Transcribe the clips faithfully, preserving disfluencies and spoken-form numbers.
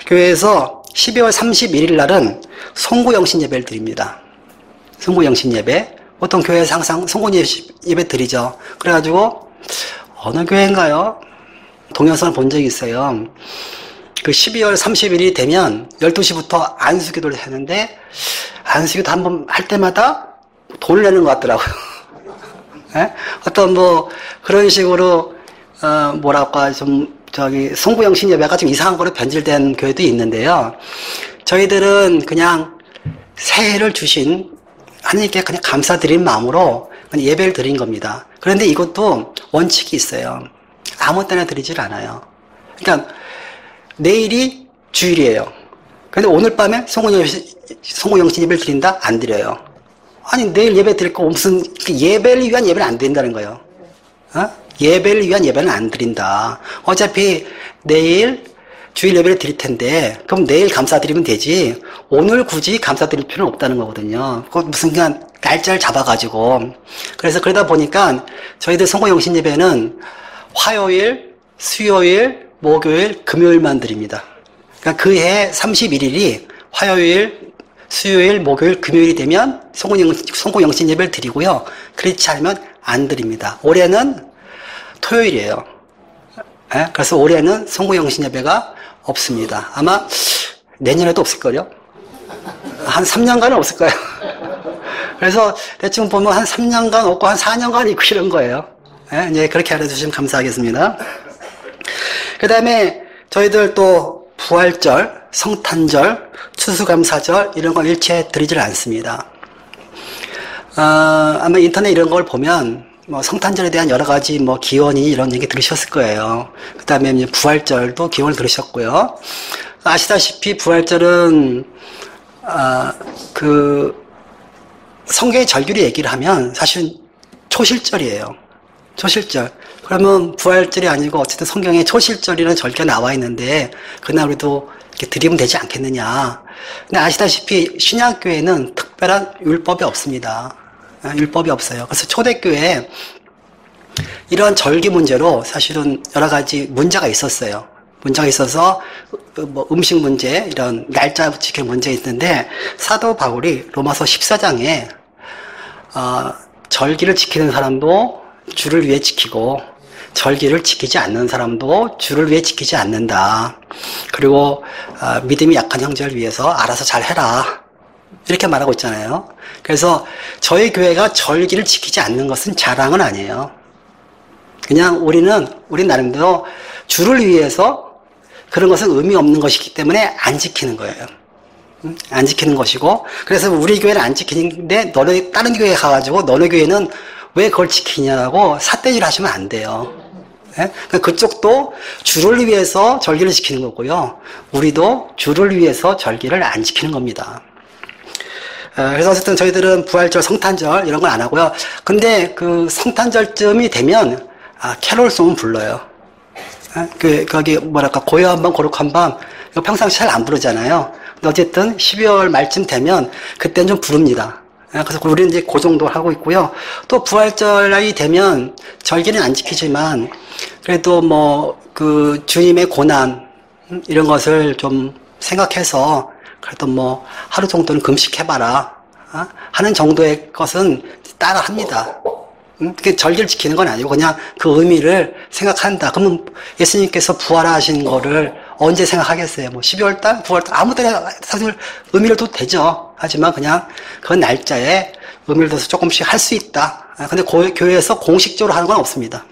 교회에서 십이월 삼십일일 날은 송구영신 예배를 드립니다. 송구영신 예배. 보통 교회에서 항상 송구 예배 드리죠. 그래가지고 어느 교회인가요? 동영상을 본 적이 있어요. 그 십이월 삼십일이 되면 열두 시부터 안수기도를 하는데 안수기도 한번 할 때마다 돈을 내는 것 같더라고요. 네? 어떤 뭐 그런 식으로 어 뭐랄까 좀 저기 송구영신 예배가 좀 이상한 거로 변질된 교회도 있는데요. 저희들은 그냥 새해를 주신 하나님께 그냥 감사드리는 마음으로 그냥 예배를 드린 겁니다. 그런데 이것도 원칙이 있어요. 아무 때나 드리질 않아요. 그러니까 내일이 주일이에요. 그런데 오늘 밤에 송구영신, 송구영신 예배를 드린다? 안 드려요. 아니 내일 예배 드릴 거 무슨 예배를 위한 예배는 안 드린다는 거예요. 어? 예배를 위한 예배는 안 드린다. 어차피 내일 주일 예배를 드릴 텐데 그럼 내일 감사드리면 되지 오늘 굳이 감사드릴 필요는 없다는 거거든요. 그건 무슨 그냥 날짜를 잡아가지고 그래서 그러다 보니까 저희들 송구영신 예배는 화요일, 수요일, 목요일, 금요일만 드립니다. 그러니까 그 해 삼십일일이 화요일, 수요일, 목요일, 금요일이 되면 송구영신 예배를 드리고요. 그렇지 않으면 안 드립니다. 올해는 토요일이에요. 네? 그래서 올해는 송구영신 예배가 없습니다. 아마 내년에도 없을걸요? 한 삼 년간은 없을 거예요. 그래서 대충 보면 한 삼 년간 없고 한 사 년간 있고 이런 거예요. 네? 이제 그렇게 알아주시면 감사하겠습니다. 그 다음에 저희들 또 부활절, 성탄절, 추수감사절 이런 걸 일체 드리질 않습니다. 어, 아마 인터넷 이런 걸 보면 뭐 성탄절에 대한 여러 가지 뭐 기원이 이런 얘기 들으셨을 거예요. 그 다음에 이제 부활절도 기원을 들으셨고요. 아시다시피 부활절은 아, 그 성경의 절기로 얘기를 하면 사실은 초실절이에요. 초실절. 그러면 부활절이 아니고 어쨌든 성경에 초실절이라는 절기가 나와 있는데 그날 우리도 이렇게 드리면 되지 않겠느냐. 근데 아시다시피 신약교회는 특별한 율법이 없습니다. 율법이 없어요. 그래서 초대교회에 이런 절기 문제로 사실은 여러 가지 문제가 있었어요. 문제가 있어서 뭐 음식 문제, 이런 날짜 지키는 문제 있는데 사도 바울이 로마서 십사 장에 어, 절기를 지키는 사람도 주를 위해 지키고 절기를 지키지 않는 사람도 주를 위해 지키지 않는다. 그리고 어, 믿음이 약한 형제를 위해서 알아서 잘 해라. 이렇게 말하고 있잖아요. 그래서 저희 교회가 절기를 지키지 않는 것은 자랑은 아니에요. 그냥 우리는 우리 나름대로 주를 위해서 그런 것은 의미 없는 것이기 때문에 안 지키는 거예요. 안 지키는 것이고 그래서 우리 교회는 안 지키는데 너네 다른 교회에 가가지고 너네 교회는 왜 그걸 지키냐고 삿대질 하시면 안 돼요. 네? 그러니까 그쪽도 주를 위해서 절기를 지키는 거고요. 우리도 주를 위해서 절기를 안 지키는 겁니다. 그래서 어쨌든 저희들은 부활절, 성탄절 이런 건 안 하고요. 근데 그 성탄절쯤이 되면 아, 캐롤송은 불러요. 그 거기 뭐랄까 고요한 밤, 거룩한 밤 이거 평상시 잘 안 부르잖아요. 근데 어쨌든 십이월 말쯤 되면 그때는 좀 부릅니다. 그래서 우리는 이제 그 정도 하고 있고요. 또 부활절이 되면 절기는 안 지키지만 그래도 뭐 그 주님의 고난 이런 것을 좀 생각해서 그래도 뭐 하루 정도는 금식해봐라 어? 하는 정도의 것은 따라 합니다. 음? 그게 절기를 지키는 건 아니고 그냥 그 의미를 생각한다. 그러면 예수님께서 부활하신 거를 언제 생각하겠어요? 뭐 십이월 달, 구월 달 아무 때나 사실 의미를 둬도 되죠. 하지만 그냥 그 날짜에 의미를 둬서 조금씩 할 수 있다. 아, 근데 고, 교회에서 공식적으로 하는 건 없습니다.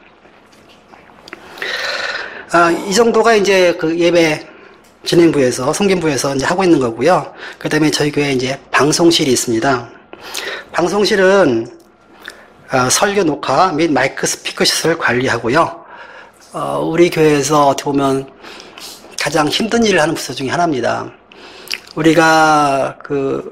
아, 이 정도가 이제 그 예배 진행부에서, 성김부에서 이제 하고 있는 거고요. 그 다음에 저희 교회에 이제 방송실이 있습니다. 방송실은, 어, 설교 녹화 및 마이크 스피커 시설을 관리하고요. 어, 우리 교회에서 어떻게 보면 가장 힘든 일을 하는 부서 중에 하나입니다. 우리가 그,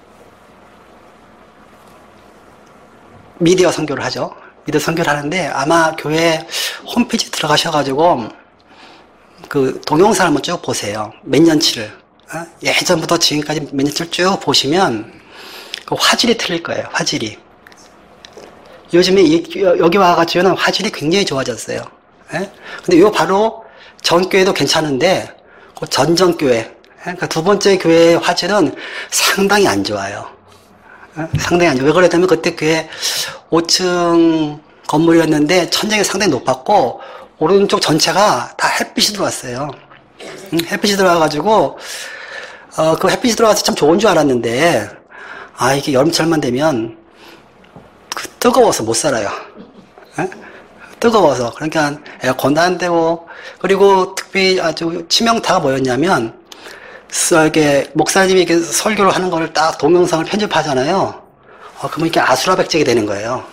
미디어 선교를 하죠. 미디어 선교를 하는데 아마 교회 홈페이지 들어가셔가지고 그 동영상 한번 쭉 보세요. 몇 년치를. 어? 예전부터 지금까지 몇 년치를 쭉 보시면 그 화질이 틀릴 거예요. 화질이. 요즘에 이, 여기 와가지고는 화질이 굉장히 좋아졌어요. 예? 근데 요 바로 전 교회도 괜찮은데 그 전전교회, 그러니까 두 번째 교회의 화질은 상당히 안 좋아요. 상당히 안 좋아요. 왜 그랬냐면 그때 교회 오 층 건물이었는데 천장이 상당히 높았고 오른쪽 전체가 다 햇빛이 들어왔어요. 햇빛이 들어와가지고 어, 그 햇빛이 들어와서 참 좋은 줄 알았는데 아 이게 여름철만 되면 그 뜨거워서 못 살아요. 에? 뜨거워서 그러니까 에어컨도 안 되고 그리고 특히 아주 치명타가 뭐였냐면 이렇게 목사님이 이렇게 설교를 하는 거를 딱 동영상을 편집하잖아요. 어, 그러면 이렇게 아수라백작이 되는 거예요.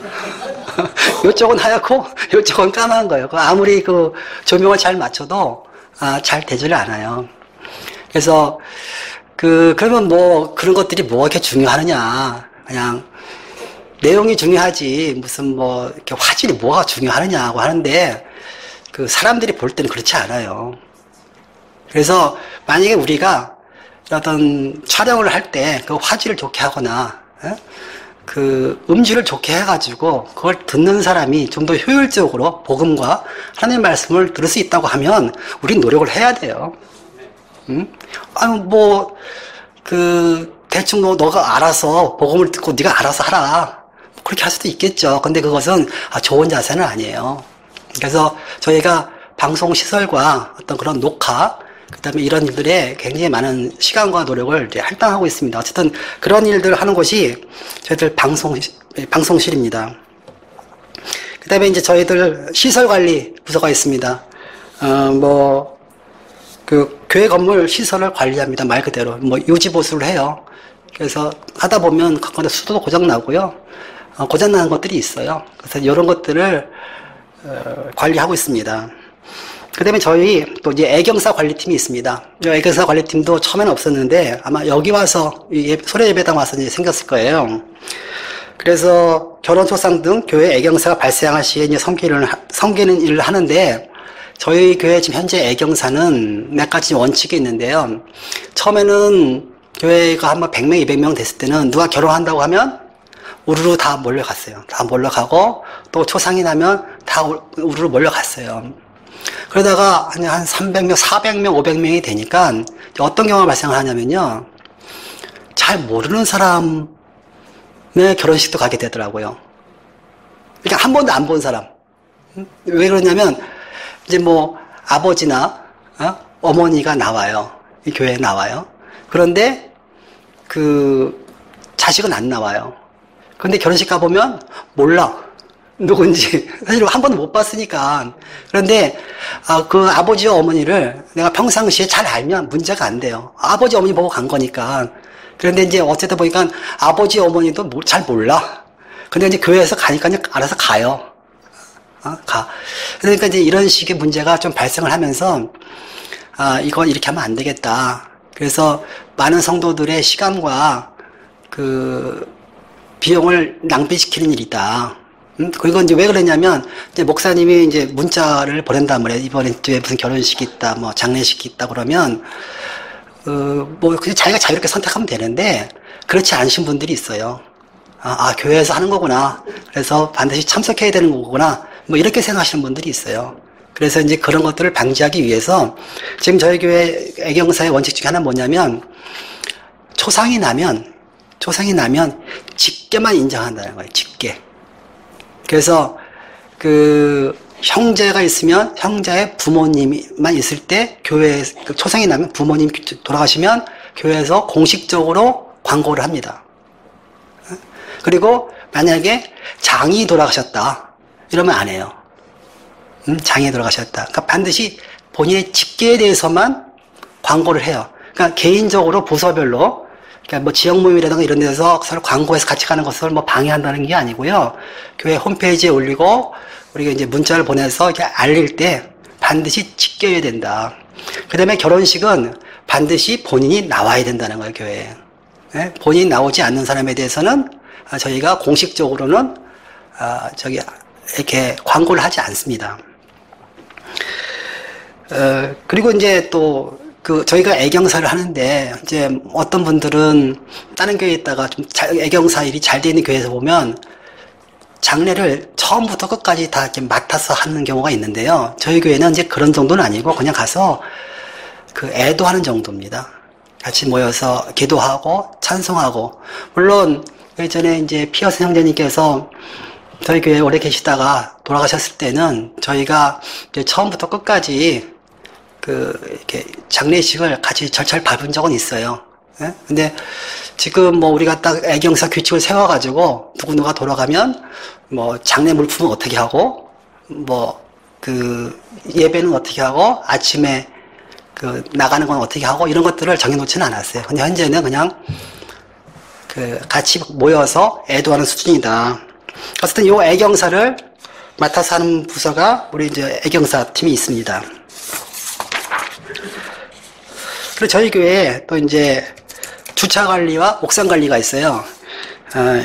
이쪽은 하얗고 이쪽은 까만 거예요. 아무리 그 조명을 잘 맞춰도 아, 잘 되지를 않아요. 그래서 그 그러면 뭐 그런 것들이 뭐가 이렇게 중요하느냐? 그냥 내용이 중요하지 무슨 뭐 이렇게 화질이 뭐가 중요하느냐고 하는데 그 사람들이 볼 때는 그렇지 않아요. 그래서 만약에 우리가 어떤 촬영을 할 때 그 화질을 좋게 하거나 에? 그 음질을 좋게 해가지고 그걸 듣는 사람이 좀 더 효율적으로 복음과 하나님의 말씀을 들을 수 있다고 하면 우린 노력을 해야 돼요. 응? 아니 뭐 그 대충 너 너가 알아서 복음을 듣고 네가 알아서 하라 그렇게 할 수도 있겠죠. 근데 그것은 아, 좋은 자세는 아니에요. 그래서 저희가 방송 시설과 어떤 그런 녹화 그 다음에 이런 일들에 굉장히 많은 시간과 노력을 이제 할당하고 있습니다. 어쨌든 그런 일들을 하는 곳이 저희들 방송, 방송실입니다. 그 다음에 이제 저희들 시설관리 부서가 있습니다. 어, 뭐, 그, 교회 건물 시설을 관리합니다. 말 그대로. 뭐, 유지보수를 해요. 그래서 하다 보면 가끔가다 수도도 고장나고요. 어, 고장나는 것들이 있어요. 그래서 이런 것들을, 어, 관리하고 있습니다. 그 다음에 저희 또 이제 애경사 관리팀이 있습니다. 이 애경사 관리팀도 처음에는 없었는데 아마 여기 와서 소래 예배당 와서 이제 생겼을 거예요. 그래서 결혼, 초상 등 교회 애경사가 발생할 시에 이제 섬기는, 섬기는 일을 하는데 저희 교회 지금 현재 애경사는 몇 가지 원칙이 있는데요. 처음에는 교회가 한번 백 명, 이백 명 됐을 때는 누가 결혼한다고 하면 우르르 다 몰려갔어요. 다 몰려가고 또 초상이 나면 다 우르르 몰려갔어요. 그러다가 한 삼백 명, 사백 명, 오백 명이 되니까 어떤 경우가 발생을 하냐면요. 잘 모르는 사람의 결혼식도 가게 되더라고요. 그러니까 한 번도 안 본 사람. 왜 그러냐면 이제 뭐 아버지나 어? 어머니가 나와요. 이 교회에 나와요. 그런데 그 자식은 안 나와요. 그런데 결혼식 가보면 몰라. 누군지 사실 한 번도 못 봤으니까. 그런데 아, 그 아버지와 어머니를 내가 평상시에 잘 알면 문제가 안 돼요. 아버지 어머니 보고 간 거니까. 그런데 이제 어쨌든 보니까 아버지 어머니도 잘 몰라. 근데 이제 교회에서 가니까 이제 알아서 가요. 어, 가. 그러니까 이제 이런 식의 문제가 좀 발생을 하면서 아, 이거 이렇게 하면 안 되겠다. 그래서 많은 성도들의 시간과 그 비용을 낭비시키는 일이다. 음, 그리고 이제 왜 그러냐면, 이제 목사님이 이제 문자를 보낸단 말이에요. 이번에 무슨 결혼식이 있다, 뭐 장례식이 있다 그러면, 어, 뭐, 그냥 자기가 자유롭게 선택하면 되는데, 그렇지 않으신 분들이 있어요. 아, 아, 교회에서 하는 거구나. 그래서 반드시 참석해야 되는 거구나. 뭐 이렇게 생각하시는 분들이 있어요. 그래서 이제 그런 것들을 방지하기 위해서, 지금 저희 교회 애경사의 원칙 중에 하나는 뭐냐면, 초상이 나면, 초상이 나면, 직계만 인정한다는 거예요. 직계. 그래서 그 형제가 있으면 형제의 부모님만 있을 때 교회에 그 초상이 나면 부모님 돌아가시면 교회에서 공식적으로 광고를 합니다. 그리고 만약에 장이 돌아가셨다 이러면 안 해요. 음, 장이 돌아가셨다. 그러니까 반드시 본인의 직계에 대해서만 광고를 해요. 그러니까 개인적으로 부서별로 그러니까 뭐 지역 모임이라든가 이런 데서 서로 광고해서 같이 가는 것을 뭐 방해한다는 게 아니고요. 교회 홈페이지에 올리고 우리가 이제 문자를 보내서 이렇게 알릴 때 반드시 지켜야 된다. 그 다음에 결혼식은 반드시 본인이 나와야 된다는 거예요, 교회에. 네? 본인이 나오지 않는 사람에 대해서는 저희가 공식적으로는 아, 저기 이렇게 광고를 하지 않습니다. 어, 그리고 이제 또 그 저희가 애경사를 하는데 이제 어떤 분들은 다른 교회에 있다가 좀 잘, 애경사 일이 잘 돼 있는 교회에서 보면 장례를 처음부터 끝까지 다 이렇게 맡아서 하는 경우가 있는데요. 저희 교회는 이제 그런 정도는 아니고 그냥 가서 그 애도하는 정도입니다. 같이 모여서 기도하고 찬송하고, 물론 예전에 이제 피어스 형제님께서 저희 교회에 오래 계시다가 돌아가셨을 때는 저희가 이제 처음부터 끝까지 그 이렇게 장례식을 같이 절차를 밟은 적은 있어요. 예? 근데 지금 뭐 우리가 딱 애경사 규칙을 세워가지고 누구누가 돌아가면 뭐 장례 물품은 어떻게 하고 뭐 그 예배는 어떻게 하고 아침에 그 나가는 건 어떻게 하고 이런 것들을 정해놓지는 않았어요. 근데 현재는 그냥 그 같이 모여서 애도하는 수준이다. 어쨌든 요 애경사를 맡아서 하는 부서가 우리 이제 애경사 팀이 있습니다. 그리고 저희 교회에 또 이제 주차 관리와 옥상 관리가 있어요. 아,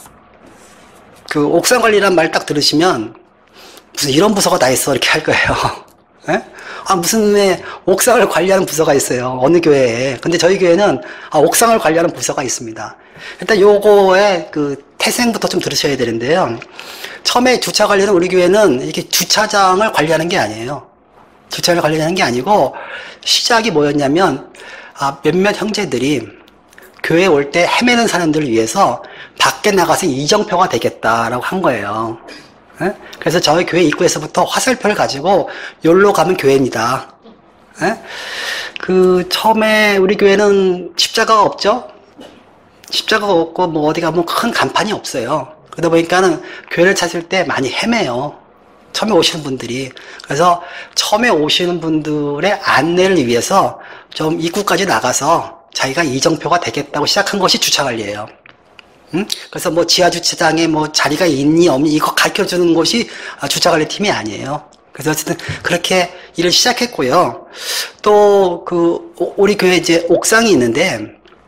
그 옥상 관리란 말 딱 들으시면 무슨 이런 부서가 다 있어 이렇게 할 거예요. 예? 아 무슨 왜 옥상을 관리하는 부서가 있어요. 어느 교회에. 근데 저희 교회는 아, 옥상을 관리하는 부서가 있습니다. 일단 요거의 그 태생부터 좀 들으셔야 되는데요. 처음에 주차 관리는 우리 교회는 이렇게 주차장을 관리하는 게 아니에요. 주차를 관리하는 게 아니고 시작이 뭐였냐면 아, 몇몇 형제들이 교회에 올 때 헤매는 사람들을 위해서 밖에 나가서 이정표가 되겠다라고 한 거예요. 예? 그래서 저희 교회 입구에서부터 화살표를 가지고 여기로 가면 교회입니다. 예? 그 처음에 우리 교회는 십자가가 없죠. 십자가가 없고 뭐 어디 가면 큰 간판이 없어요. 그러다 보니까는 교회를 찾을 때 많이 헤매요. 처음에 오시는 분들이. 그래서 처음에 오시는 분들의 안내를 위해서 좀 입구까지 나가서 자기가 이정표가 되겠다고 시작한 것이 주차관리예요. 응? 그래서 뭐 지하주차장에 뭐 자리가 있니 없니 이거 가르쳐주는 곳이 주차관리팀이 아니에요. 그래서 어쨌든 그렇게 일을 시작했고요. 또 그 우리 교회 이제 옥상이 있는데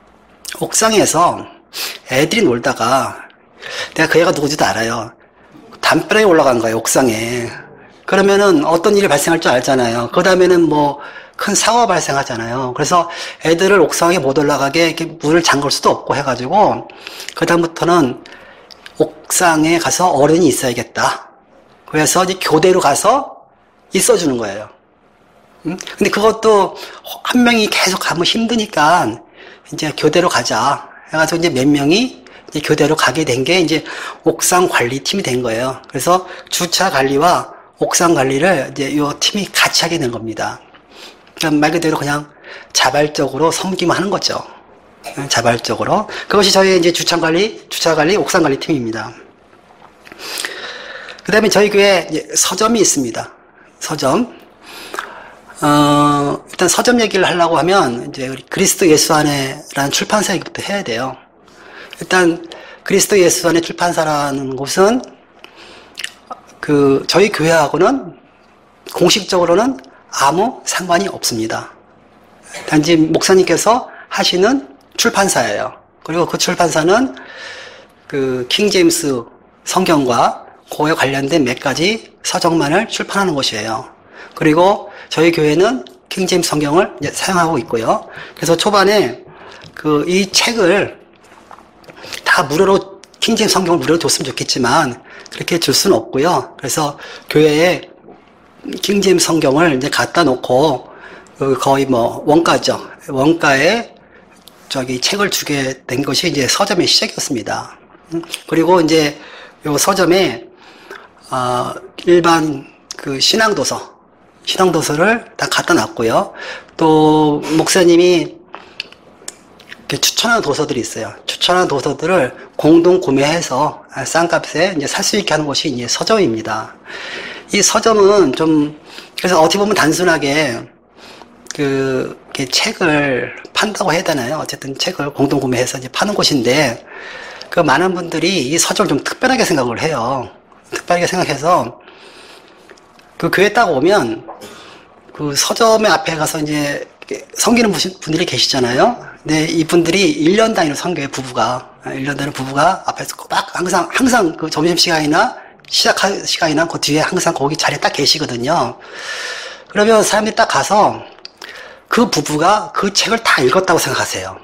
옥상에서 애들이 놀다가 내가 그 애가 누구지도 알아요. 담벼락에 올라간 거예요, 옥상에. 그러면은 어떤 일이 발생할 줄 알잖아요. 그 다음에는 뭐 큰 사고가 발생하잖아요. 그래서 애들을 옥상에 못 올라가게 이렇게 문을 잠글 수도 없고 해가지고 그 다음부터는 옥상에 가서 어른이 있어야겠다. 그래서 이제 교대로 가서 있어주는 거예요. 음? 근데 그것도 한 명이 계속 가면 힘드니까 이제 교대로 가자 해가지고 이제 몇 명이 이제 교대로 가게 된 게 이제 옥상 관리팀이 된 거예요. 그래서 주차 관리와 옥상 관리를 이제 요 팀이 같이 하게 된 겁니다. 그러니까 말 그대로 그냥 자발적으로 섬기만 하는 거죠. 자발적으로. 그것이 저희 이제 주차 관리, 주차 관리, 옥상 관리 팀입니다. 그 다음에 저희 교회에 이제 서점이 있습니다. 서점. 어, 일단 서점 얘기를 하려고 하면 이제 우리 그리스도 예수 안에라는 출판사 얘기부터 해야 돼요. 일단 그리스도 예수 안에 출판사라는 곳은 그 저희 교회하고는 공식적으로는 아무 상관이 없습니다. 단지 목사님께서 하시는 출판사예요. 그리고 그 출판사는 그 킹제임스 성경과 그에 관련된 몇 가지 서적만을 출판하는 곳이에요. 그리고 저희 교회는 킹제임스 성경을 이제 사용하고 있고요. 그래서 초반에 그 이 책을 다 무료로 킹제임스 성경을 무료로 줬으면 좋겠지만 그렇게 줄 수는 없고요. 그래서 교회에 킹제임스 성경을 이제 갖다 놓고 거의 뭐 원가죠. 원가에 저기 책을 주게 된 것이 이제 서점의 시작이었습니다. 그리고 이제 요 서점에 어 일반 그 신앙도서, 신앙도서를 다 갖다 놨고요. 또 목사님이 추천하는 도서들이 있어요. 추천하는 도서들을 공동 구매해서 싼 값에 이제 살 수 있게 하는 것이 이제 서점입니다. 이 서점은 좀, 그래서 어떻게 보면 단순하게, 그, 이렇게 책을 판다고 해야 되나요? 어쨌든 책을 공동 구매해서 이제 파는 곳인데, 그 많은 분들이 이 서점을 좀 특별하게 생각을 해요. 특별하게 생각해서, 그 교회 딱 오면, 그 서점의 앞에 가서 이제 섬기는 분들이 계시잖아요. 근데 이분들이 일 년 단위로 섬겨요, 부부가. 일 년 단위로 부부가 앞에서 막 항상, 항상 그 점심시간이나 시작할 시간이나 그 뒤에 항상 거기 자리에 딱 계시거든요. 그러면 사람들이 딱 가서 그 부부가 그 책을 다 읽었다고 생각하세요.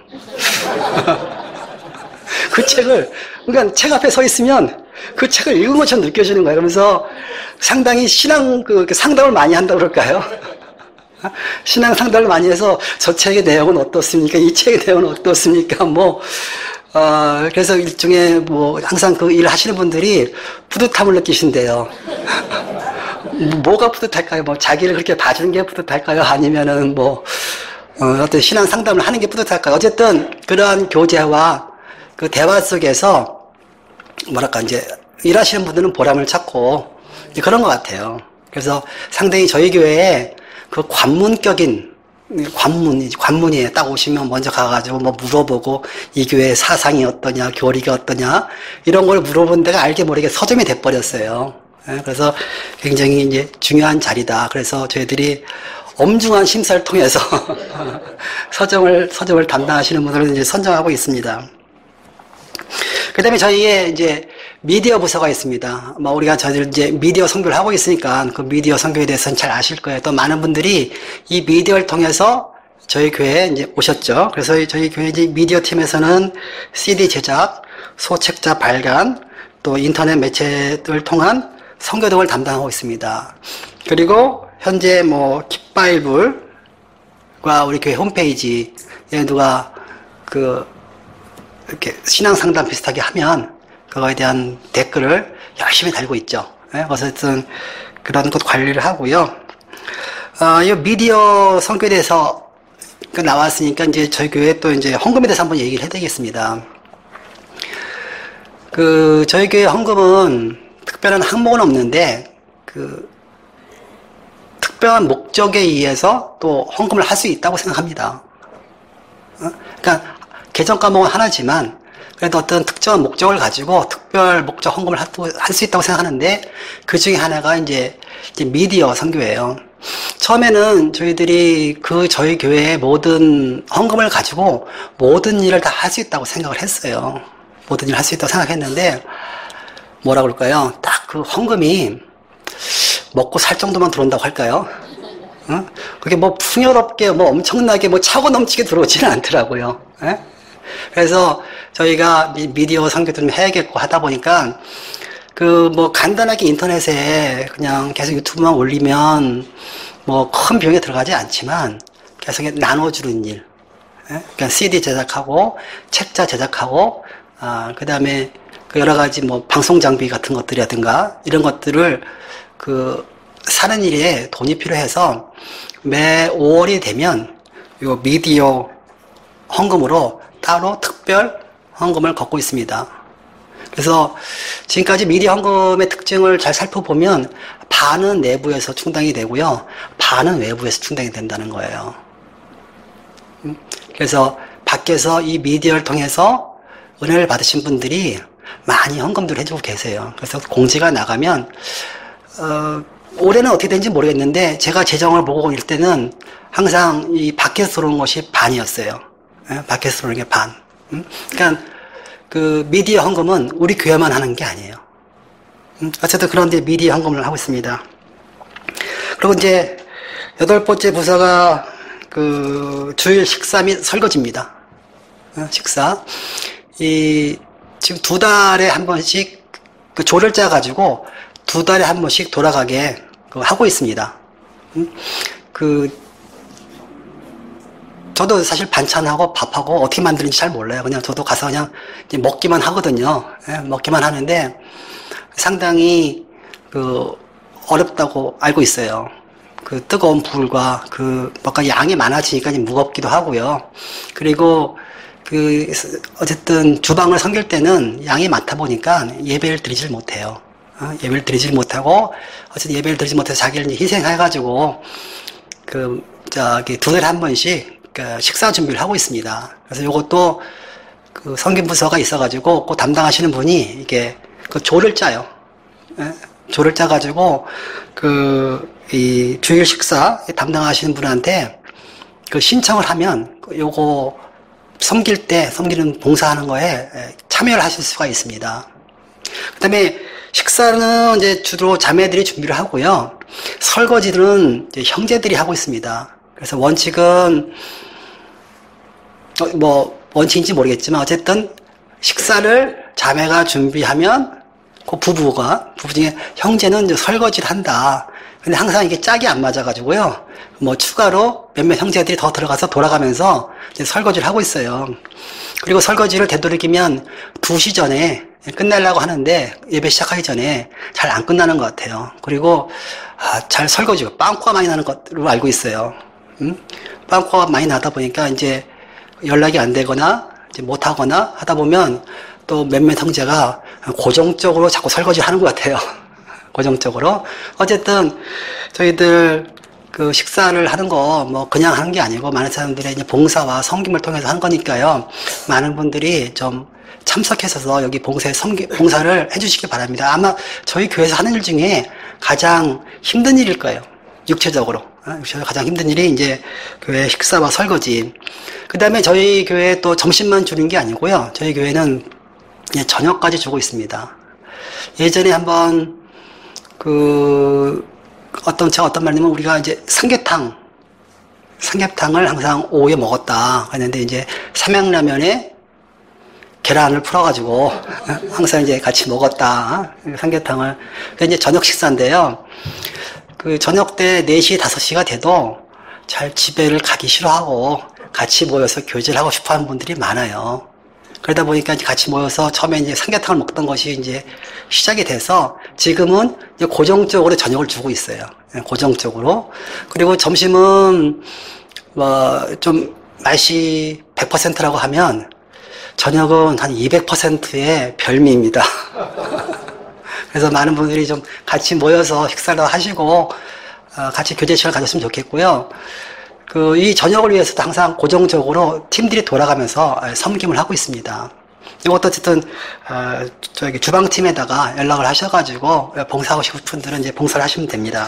그 책을, 그러니까 책 앞에 서 있으면 그 책을 읽은 것처럼 느껴지는 거예요. 그러면서 상당히 신앙, 그, 상담을 많이 한다고 그럴까요? 신앙 상담을 많이 해서 저 책의 내용은 어떻습니까? 이 책의 내용은 어떻습니까? 뭐, 어, 그래서 일종의 뭐, 항상 그 일 하시는 분들이 뿌듯함을 느끼신대요. 뭐가 뿌듯할까요? 뭐, 자기를 그렇게 봐주는 게 뿌듯할까요? 아니면은 뭐, 어, 어떤 신앙 상담을 하는 게 뿌듯할까요? 어쨌든, 그러한 교제와 그 대화 속에서, 뭐랄까, 이제, 일하시는 분들은 보람을 찾고, 그런 것 같아요. 그래서 상당히 저희 교회에 그 관문격인, 관문, 관문이에요. 딱 오시면 먼저 가가지고 뭐 물어보고 이 교회의 사상이 어떠냐, 교리가 어떠냐, 이런 걸 물어본 데가 알게 모르게 서점이 돼버렸어요. 그래서 굉장히 이제 중요한 자리다. 그래서 저희들이 엄중한 심사를 통해서 서점을, 서점을 담당하시는 분들을 이제 선정하고 있습니다. 그 다음에 저희의 이제 미디어 부서가 있습니다. 뭐 우리가 저희들 이제 미디어 선교를 하고 있으니까 그 미디어 선교에 대해서는 잘 아실 거예요. 또 많은 분들이 이 미디어를 통해서 저희 교회에 이제 오셨죠. 그래서 저희 교회 이제 미디어 팀에서는 씨디 제작, 소책자 발간, 또 인터넷 매체를 통한 선교 등을 담당하고 있습니다. 그리고 현재 뭐 kit바이블과 우리 교회 홈페이지에 누가 그 이렇게 신앙 상담 비슷하게 하면 그거에 대한 댓글을 열심히 달고 있죠. 예? 어쨌든 그런 것 관리를 하고요. 어, 이 미디어 선교에 대해서 그 나왔으니까 이제 저희 교회 또 이제 헌금에 대해서 한번 얘기를 해드리겠습니다. 그 저희 교회 헌금은 특별한 항목은 없는데 그 특별한 목적에 의해서 또 헌금을 할 수 있다고 생각합니다. 어? 그러니까 개정 과목은 하나지만 그래도 어떤 특정한 목적을 가지고 특별 목적 헌금을 할 수 있다고 생각하는데 그 중에 하나가 이제, 이제 미디어 선교예요. 처음에는 저희들이 그 저희 교회의 모든 헌금을 가지고 모든 일을 다 할 수 있다고 생각을 했어요. 모든 일을 할 수 있다고 생각했는데 뭐라 그럴까요? 딱 그 헌금이 먹고 살 정도만 들어온다고 할까요? 어? 그게 뭐 풍요롭게 뭐 엄청나게 뭐 차고 넘치게 들어오지는 않더라고요. 에? 그래서 저희가 미디어 선교 좀 해야겠고 하다 보니까 그 뭐 간단하게 인터넷에 그냥 계속 유튜브만 올리면 뭐 큰 비용이 들어가지 않지만 계속 나눠주는 일, 그러니까 씨디 제작하고 책자 제작하고 아 그다음에 그 여러 가지 뭐 방송 장비 같은 것들이라든가 이런 것들을 그 사는 일에 돈이 필요해서 매 오월이 되면 요 미디어 헌금으로 따로 특별 헌금을 걷고 있습니다. 그래서 지금까지 미디어 헌금의 특징을 잘 살펴보면 반은 내부에서 충당이 되고요. 반은 외부에서 충당이 된다는 거예요. 그래서 밖에서 이 미디어를 통해서 은혜를 받으신 분들이 많이 헌금들을 해주고 계세요. 그래서 공지가 나가면 어, 올해는 어떻게 되는지 모르겠는데 제가 재정을 보고 있을 때는 항상 이 밖에서 들어오는 것이 반이었어요. 예? 밖에서 들어오는 게 반. 음? 그러니까 그 미디어 헌금은 우리 교회만 하는 게 아니에요. 음? 어쨌든 그런데 미디어 헌금을 하고 있습니다. 그리고 이제 여덟 번째 부서가 그 주일 식사 및 설거지입니다. 어? 식사. 이 지금 두 달에 한 번씩 그 조를 짜 가지고 두 달에 한 번씩 돌아가게 그 하고 있습니다. 음? 그 저도 사실 반찬하고 밥하고 어떻게 만드는지 잘 몰라요. 그냥 저도 가서 그냥 먹기만 하거든요. 예, 먹기만 하는데 상당히 그 어렵다고 알고 있어요. 그 뜨거운 불과 그 뭔가 양이 많아지니까 무겁기도 하고요. 그리고 그 어쨌든 주방을 섬길 때는 양이 많다 보니까 예배를 드리질 못해요. 어? 예배를 드리질 못하고 어쨌든 예배를 드리지 못해서 자기를 희생해가지고 그 저기 두 달에 한 번씩 그 식사 준비를 하고 있습니다. 그래서 이것도 그 성김부서가 있어가지고 그 담당하시는 분이 이게 그 조를 짜요. 예? 조를 짜가지고 그 이 주일 식사 담당하시는 분한테 그 신청을 하면 요거 섬길 때 섬기는 봉사하는 거에 참여를 하실 수가 있습니다. 그다음에 식사는 이제 주로 자매들이 준비를 하고요. 설거지들은 이제 형제들이 하고 있습니다. 그래서 원칙은 뭐 원칙인지 모르겠지만 어쨌든 식사를 자매가 준비하면 그 부부가 부부 중에 형제는 이제 설거지를 한다. 근데 항상 이게 짝이 안 맞아가지고요. 뭐 추가로 몇몇 형제들이 더 들어가서 돌아가면서 이제 설거지를 하고 있어요. 그리고 설거지를 되도록이면 두 시 전에 끝내려고 하는데 예배 시작하기 전에 잘 안 끝나는 것 같아요. 그리고 아, 잘 설거지가 빵꾸가 많이 나는 것으로 알고 있어요. 음? 빵꾸가 많이 나다 보니까 이제 연락이 안 되거나 이제 못 하거나 하다 보면 또 몇몇 형제가 고정적으로 자꾸 설거지를 하는 것 같아요. 고정적으로. 어쨌든 저희들 그 식사를 하는 거 뭐 그냥 하는 게 아니고 많은 사람들의 이제 봉사와 섬김을 통해서 하는 거니까요. 많은 분들이 좀 참석해서 여기 봉사에 섬기, 봉사를 해주시기 바랍니다. 아마 저희 교회에서 하는 일 중에 가장 힘든 일일 거예요. 육체적으로. 육체적으로 가장 힘든 일이 이제 교회 식사와 설거지. 그 다음에 저희 교회 또 점심만 주는 게 아니고요. 저희 교회는 저녁까지 주고 있습니다. 예전에 한번 그 어떤 제가 어떤 말이냐면 우리가 이제 삼계탕 삼계탕을 항상 오후에 먹었다 했는데 이제 삼양라면에 계란을 풀어가지고 항상 이제 같이 먹었다 삼계탕을. 그 이제 저녁 식사인데요. 그 저녁 때 네 시 다섯 시가 돼도 잘 집에를 가기 싫어하고 같이 모여서 교제를 하고 싶어하는 분들이 많아요. 그러다 보니까 이제 같이 모여서 처음에 이제 삼계탕을 먹던 것이 이제 시작이 돼서 지금은 이제 고정적으로 저녁을 주고 있어요. 고정적으로. 그리고 점심은 뭐 좀 맛이 백 퍼센트라고 하면 저녁은 한 이백 퍼센트의 별미입니다. 그래서 많은 분들이 좀 같이 모여서 식사를 하시고 같이 교제 시간을 가졌으면 좋겠고요. 그, 이 저녁을 위해서도 항상 고정적으로 팀들이 돌아가면서 섬김을 하고 있습니다. 이것도 어쨌든, 어, 저기 주방팀에다가 연락을 하셔가지고 봉사하고 싶은 분들은 이제 봉사를 하시면 됩니다.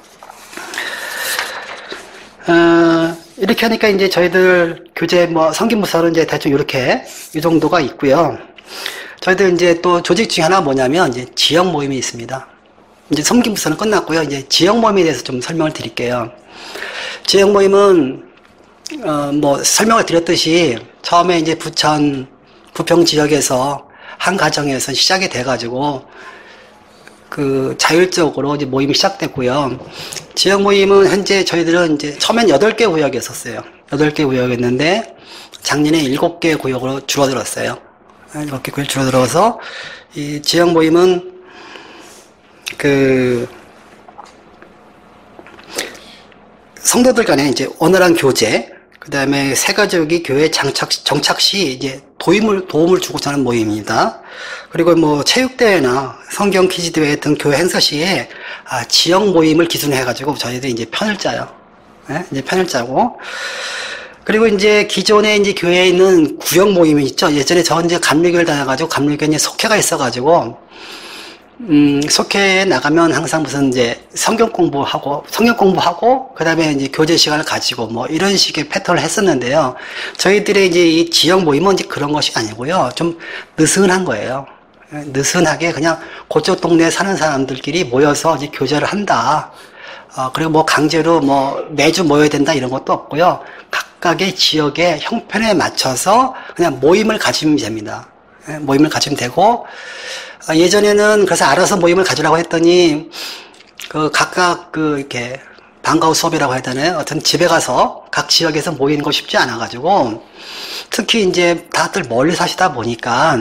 어, 이렇게 하니까 이제 저희들 교재 뭐 섬김부서는 이제 대충 이렇게 이 정도가 있고요. 저희들 이제 또 조직 중에 하나 뭐냐면 이제 지역 모임이 있습니다. 이제 섬김부서는 끝났고요. 이제 지역 모임에 대해서 좀 설명을 드릴게요. 지역 모임은 어 뭐 설명을 드렸듯이 처음에 이제 부천 부평 지역에서 한 가정에서 시작이 돼가지고 그 자율적으로 이제 모임이 시작됐고요. 지역 모임은 현재 저희들은 이제 처음엔 여덟 개 구역이었었어요. 여덟 개 구역이었는데 작년에 일곱 개 구역으로 줄어들었어요. 일곱 개 구역 줄어들어서 이 지역 모임은 그 성도들 간에 이제 원활한 교제, 그 다음에 세가족이 교회 장착, 정착 시 이제 도움을, 도움을 주고자 하는 모임입니다. 그리고 뭐 체육대회나 성경 퀴즈대회 등 교회 행사 시에 아, 지역 모임을 기준으로 해가지고 저희들이 이제 편을 짜요. 네? 이제 편을 짜고. 그리고 이제 기존에 이제 교회에 있는 구역 모임이 있죠. 예전에 저 이제 감리교를 다녀가지고 감리교에 이제 속회가 있어가지고 음, 속회에 나가면 항상 무슨 이제 성경 공부하고, 성경 공부하고, 그 다음에 이제 교제 시간을 가지고 뭐 이런 식의 패턴을 했었는데요. 저희들의 이제 이 지역 모임은 이제 그런 것이 아니고요. 좀 느슨한 거예요. 느슨하게 그냥 그쪽 동네에 사는 사람들끼리 모여서 이제 교제를 한다. 어, 그리고 뭐 강제로 뭐 매주 모여야 된다 이런 것도 없고요. 각각의 지역의 형편에 맞춰서 그냥 모임을 가지면 됩니다. 모임을 가지면 되고, 예전에는 그래서 알아서 모임을 가지라고 했더니 그 각각 그 이렇게 방과후 수업이라고 해야 되나요? 어떤 집에 가서 각 지역에서 모이는 거 쉽지 않아 가지고 특히 이제 다들 멀리 사시다 보니까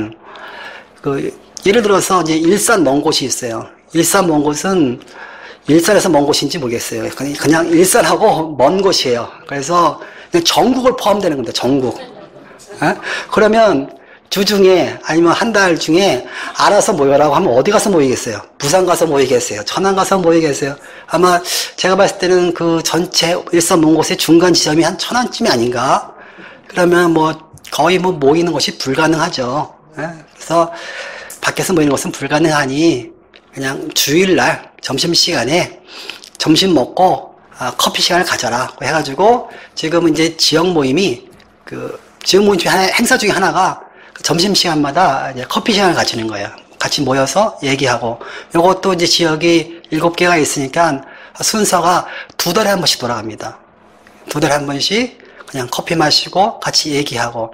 그 예를 들어서 이제 일산 먼 곳이 있어요. 일산 먼 곳은 일산에서 먼 곳인지 모르겠어요. 그냥 일산하고 먼 곳이에요. 그래서 그냥 전국을 포함되는 겁니다. 전국. 에? 그러면 주중에 아니면 한 달 중에 알아서 모여라고 하면 어디 가서 모이겠어요? 부산 가서 모이겠어요? 천안 가서 모이겠어요? 아마 제가 봤을 때는 그 전체 일산 먼 곳의 중간 지점이 한 천안쯤이 아닌가? 그러면 뭐 거의 뭐 모이는 것이 불가능하죠. 그래서 밖에서 모이는 것은 불가능하니 그냥 주일날 점심시간에 점심 먹고 아, 커피 시간을 가져라 해가지고 지금 이제 지역 모임이 그 지역 모임 중에 하나, 행사 중에 하나가 점심시간마다 이제 커피 시간을 가지는 거예요. 같이 모여서 얘기하고. 요것도 이제 지역이 일곱 개가 있으니까 순서가 두 달에 한 번씩 돌아갑니다. 두 달에 한 번씩 그냥 커피 마시고 같이 얘기하고.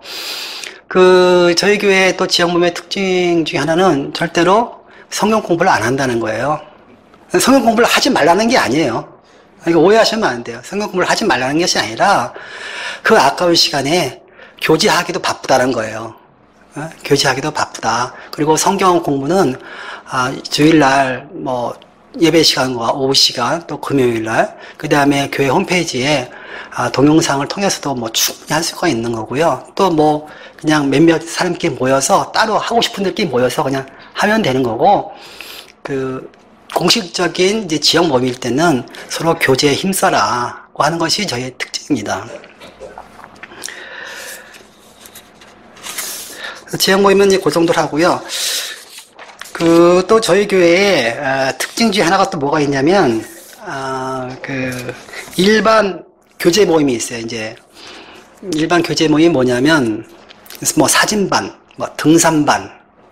그, 저희 교회 또 지역 모임의 특징 중에 하나는 절대로 성경 공부를 안 한다는 거예요. 성경 공부를 하지 말라는 게 아니에요. 이거 오해하시면 안 돼요. 성경 공부를 하지 말라는 것이 아니라 그 아까운 시간에 교제하기도 바쁘다는 거예요. 어? 교제하기도 바쁘다. 그리고 성경 공부는 아, 주일날 뭐 예배 시간과 오후 시간 또 금요일날 그 다음에 교회 홈페이지에 아, 동영상을 통해서도 뭐 충분히 할 수가 있는 거고요. 또 뭐 그냥 몇몇 사람끼리 모여서 따로 하고 싶은 들끼리 모여서 그냥 하면 되는 거고 그 공식적인 이제 지역 모임일 때는 서로 교제에 힘써라고 하는 것이 저희의 특징입니다. 지역 모임은 이제 그 정도로 하고요. 그 또 저희 교회에 아, 특징 중에 하나가 또 뭐가 있냐면 아, 그 일반 교제 모임이 있어요. 이제 일반 교제 모임이 뭐냐면 뭐 사진반, 뭐 등산반,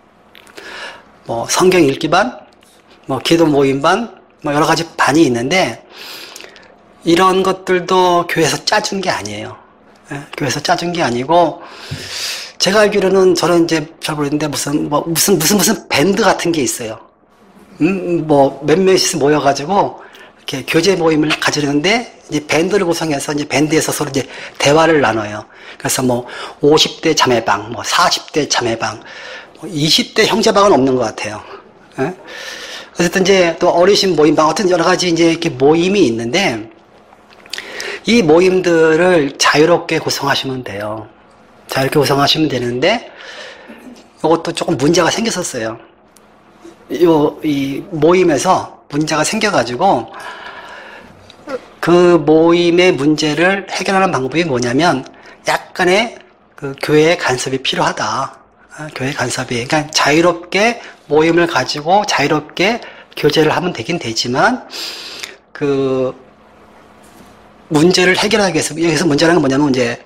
뭐 성경 읽기반, 뭐 기도 모임반, 뭐 여러 가지 반이 있는데 이런 것들도 교회에서 짜준 게 아니에요. 예? 교회에서 짜준 게 아니고 제가 알기로는 저는 이제 잘 모르겠는데 무슨 뭐 무슨 무슨 무슨 밴드 같은 게 있어요. 음, 뭐 몇몇이 모여가지고 이렇게 교제 모임을 가지려는데 이제 밴드를 구성해서 이제 밴드에서 서로 이제 대화를 나눠요. 그래서 뭐 오십 대 자매방, 뭐 사십 대 자매방, 뭐 이십 대 형제방은 없는 것 같아요. 예? 어쨌든 이제 또 어르신 모임방, 어떤 여러 가지 이제 이렇게 모임이 있는데 이 모임들을 자유롭게 구성하시면 돼요. 자유롭게 구성하시면 되는데 이것도 조금 문제가 생겼었어요. 요, 이 모임에서 문제가 생겨가지고 그 모임의 문제를 해결하는 방법이 뭐냐면 약간의 그 교회의 간섭이 필요하다. 교회 간섭이. 그러니까 자유롭게 모임을 가지고 자유롭게 교제를 하면 되긴 되지만 그 문제를 해결하기 위해서 여기서 문제라는 건 뭐냐면 이제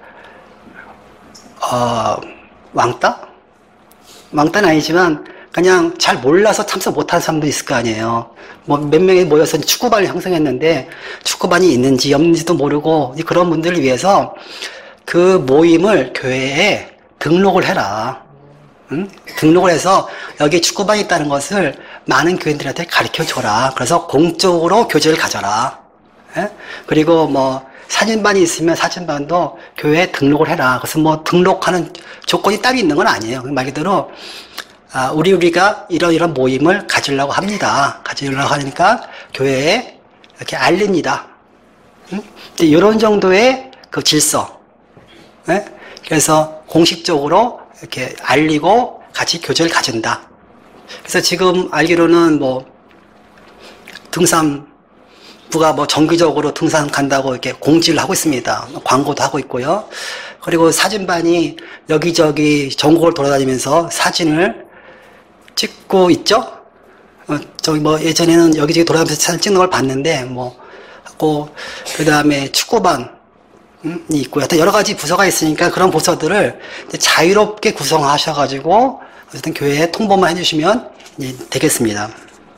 어, 왕따? 왕따는 아니지만 그냥 잘 몰라서 참석 못하는 사람도 있을 거 아니에요. 뭐 몇 명이 모여서 축구반을 형성했는데 축구반이 있는지 없는지도 모르고 그런 분들을 위해서 그 모임을 교회에 등록을 해라. 응? 등록을 해서 여기 축구반이 있다는 것을 많은 교인들한테 가르쳐줘라. 그래서 공적으로 교제를 가져라. 예? 그리고 뭐 사진반이 있으면 사진반도 교회에 등록을 해라. 그래서 뭐 등록하는 조건이 따로 있는 건 아니에요. 말 그대로 아, 우리 우리가 이런 이런 모임을 가지려고 합니다. 가지려고 하니까 교회에 이렇게 알립니다. 응? 이런 정도의 그 질서. 예? 그래서 공식적으로 이렇게 알리고 같이 교제를 가진다. 그래서 지금 알기로는 뭐 등산부가 뭐 정기적으로 등산 간다고 이렇게 공지를 하고 있습니다. 광고도 하고 있고요. 그리고 사진반이 여기저기 전국을 돌아다니면서 사진을 찍고 있죠. 어, 저기 뭐 예전에는 여기저기 돌아다니면서 사진 찍는 걸 봤는데 뭐 하고 그 다음에 축구반 이 있고요. 하여튼 여러 가지 부서가 있으니까 그런 부서들을 자유롭게 구성하셔가지고 어쨌든 교회에 통보만 해주시면 이제 되겠습니다.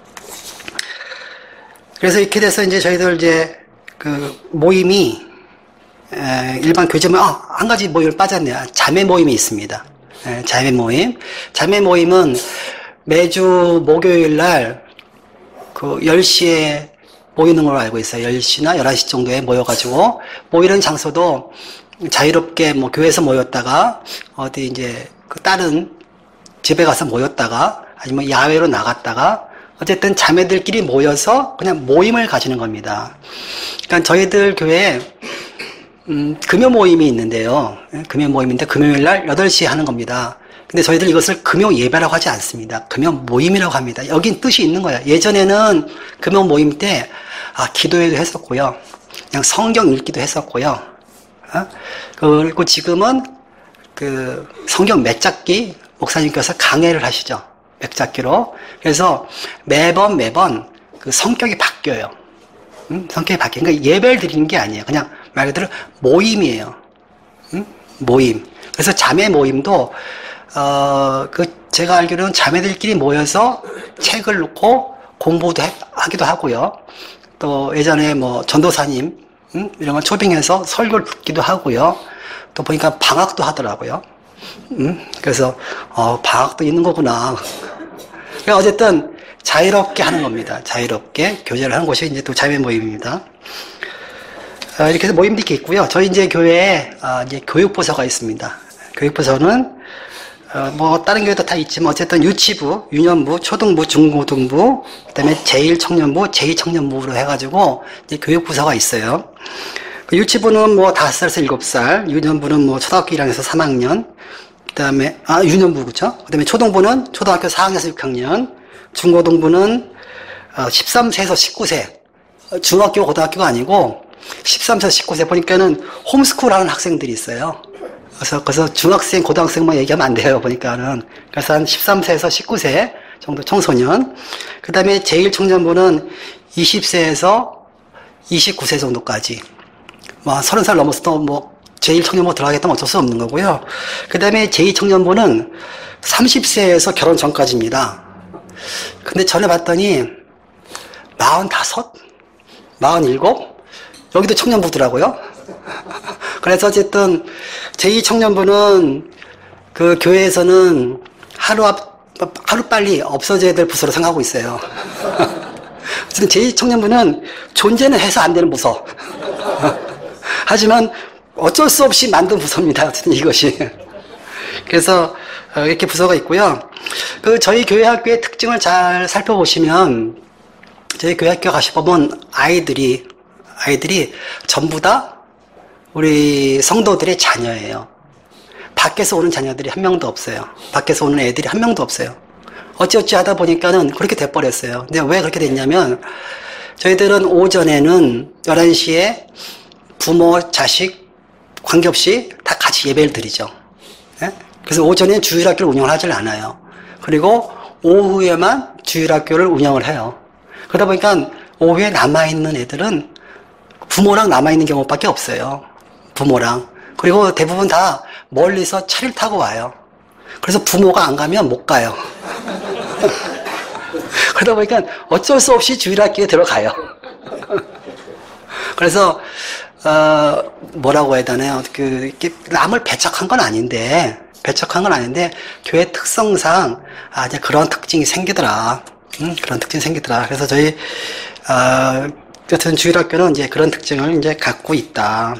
그래서 이렇게 돼서 이제 저희들 이제 그 모임이 에, 일반 교제 모임, 아, 한 가지 모임을 빠졌네요. 자매 모임이 있습니다. 에, 자매 모임. 자매 모임은 매주 목요일 날 그 열 시에 모이는 걸로 알고 있어요. 열 시나 열한 시 정도에 모여가지고, 모이는 장소도 자유롭게 뭐 교회에서 모였다가, 어디 이제 그 다른 집에 가서 모였다가, 아니면 야외로 나갔다가, 어쨌든 자매들끼리 모여서 그냥 모임을 가지는 겁니다. 그러니까 저희들 교회에, 음, 금요 모임이 있는데요. 금요 모임인데 금요일 날 여덟 시에 하는 겁니다. 근데 저희들 이것을 금요 예배라고 하지 않습니다. 금요 모임이라고 합니다. 여긴 뜻이 있는 거예요. 예전에는 금요 모임 때, 아, 기도회도 했었고요. 그냥 성경 읽기도 했었고요. 어? 그리고 지금은 그 성경 맺잡기 목사님께서 강해를 하시죠. 맺잡기로. 그래서 매번 매번 그 성격이 바뀌어요. 음? 성격이 바뀌어요. 그러니까 예배를 드리는 게 아니에요. 그냥 말 그대로 모임이에요. 음? 모임. 그래서 자매 모임도 어, 그, 제가 알기로는 자매들끼리 모여서 책을 놓고 공부도 해, 하기도 하고요. 또 예전에 뭐 전도사님, 음? 이런 걸 초빙해서 설교를 듣기도 하고요. 또 보니까 방학도 하더라고요. 음? 그래서, 어, 방학도 있는 거구나. 그러니까 어쨌든 자유롭게 하는 겁니다. 자유롭게 교제를 하는 곳이 이제 또 자유의 모임입니다. 어, 이렇게 해서 모임도 이렇게 있고요. 저희 이제 교회에 어, 이제 교육부서가 있습니다. 교육부서는 어, 뭐 다른 교회도 다 있지만 어쨌든 유치부, 유년부, 초등부, 중고등부, 그다음에 제일 청년부, 제이 청년부로 해가지고 이제 교육부서가 있어요. 그 유치부는 뭐 다섯 살에서 일곱 살, 유년부는 뭐 초등학교 일 학년에서 삼 학년, 그다음에 아 유년부 그렇죠? 그다음에 초등부는 초등학교 사 학년에서 육 학년, 중고등부는 어, 십삼 세에서 십구 세, 중학교 고등학교가 아니고 십삼 세에서 십구 세 보니까는 홈스쿨하는 학생들이 있어요. 그래서, 그래서 중학생, 고등학생만 얘기하면 안 돼요, 보니까는. 그래서 한 십삼 세에서 십구 세 정도 청소년. 그 다음에 제일 청년부는 이십 세에서 이십구 세 정도까지. 뭐, 서른 살 넘었어도 뭐, 제일 청년부 들어가겠다면 어쩔 수 없는 거고요. 그 다음에 제이 청년부는 삼십 세에서 결혼 전까지입니다. 근데 전에 봤더니, 마흔다섯? 마흔일곱? 여기도 청년부더라고요. 그래서 어쨌든 제이 청년부는 그 교회에서는 하루 앞, 하루 빨리 없어져야 될 부서로 생각하고 있어요. 어쨌든 제이 청년부는 존재는 해서 안 되는 부서. 하지만 어쩔 수 없이 만든 부서입니다. 어쨌든 이것이. 그래서 이렇게 부서가 있고요. 그 저희 교회 학교의 특징을 잘 살펴보시면 저희 교회 학교 가시보면 아이들이 아이들이 전부 다 우리 성도들의 자녀예요. 밖에서 오는 자녀들이 한 명도 없어요. 밖에서 오는 애들이 한 명도 없어요. 어찌어찌 하다 보니까는 그렇게 돼버렸어요. 근데 왜 그렇게 됐냐면 저희들은 오전에는 열한 시에 부모, 자식 관계없이 다 같이 예배를 드리죠. 예? 그래서 오전에 주일학교를 운영을 하질 않아요. 그리고 오후에만 주일학교를 운영을 해요. 그러다 보니까 오후에 남아있는 애들은 부모랑 남아있는 경우밖에 없어요. 부모랑. 그리고 대부분 다 멀리서 차를 타고 와요. 그래서 부모가 안 가면 못 가요. 그러다 보니까 어쩔 수 없이 주일학교에 들어가요. 그래서 어, 뭐라고 해야 되나요? 그 이렇게 남을 배척한 건 아닌데 배척한 건 아닌데 교회 특성상 아 이제 그런 특징이 생기더라. 음, 그런 특징이 생기더라. 그래서 저희 어, 같은 주일학교는 이제 그런 특징을 이제 갖고 있다.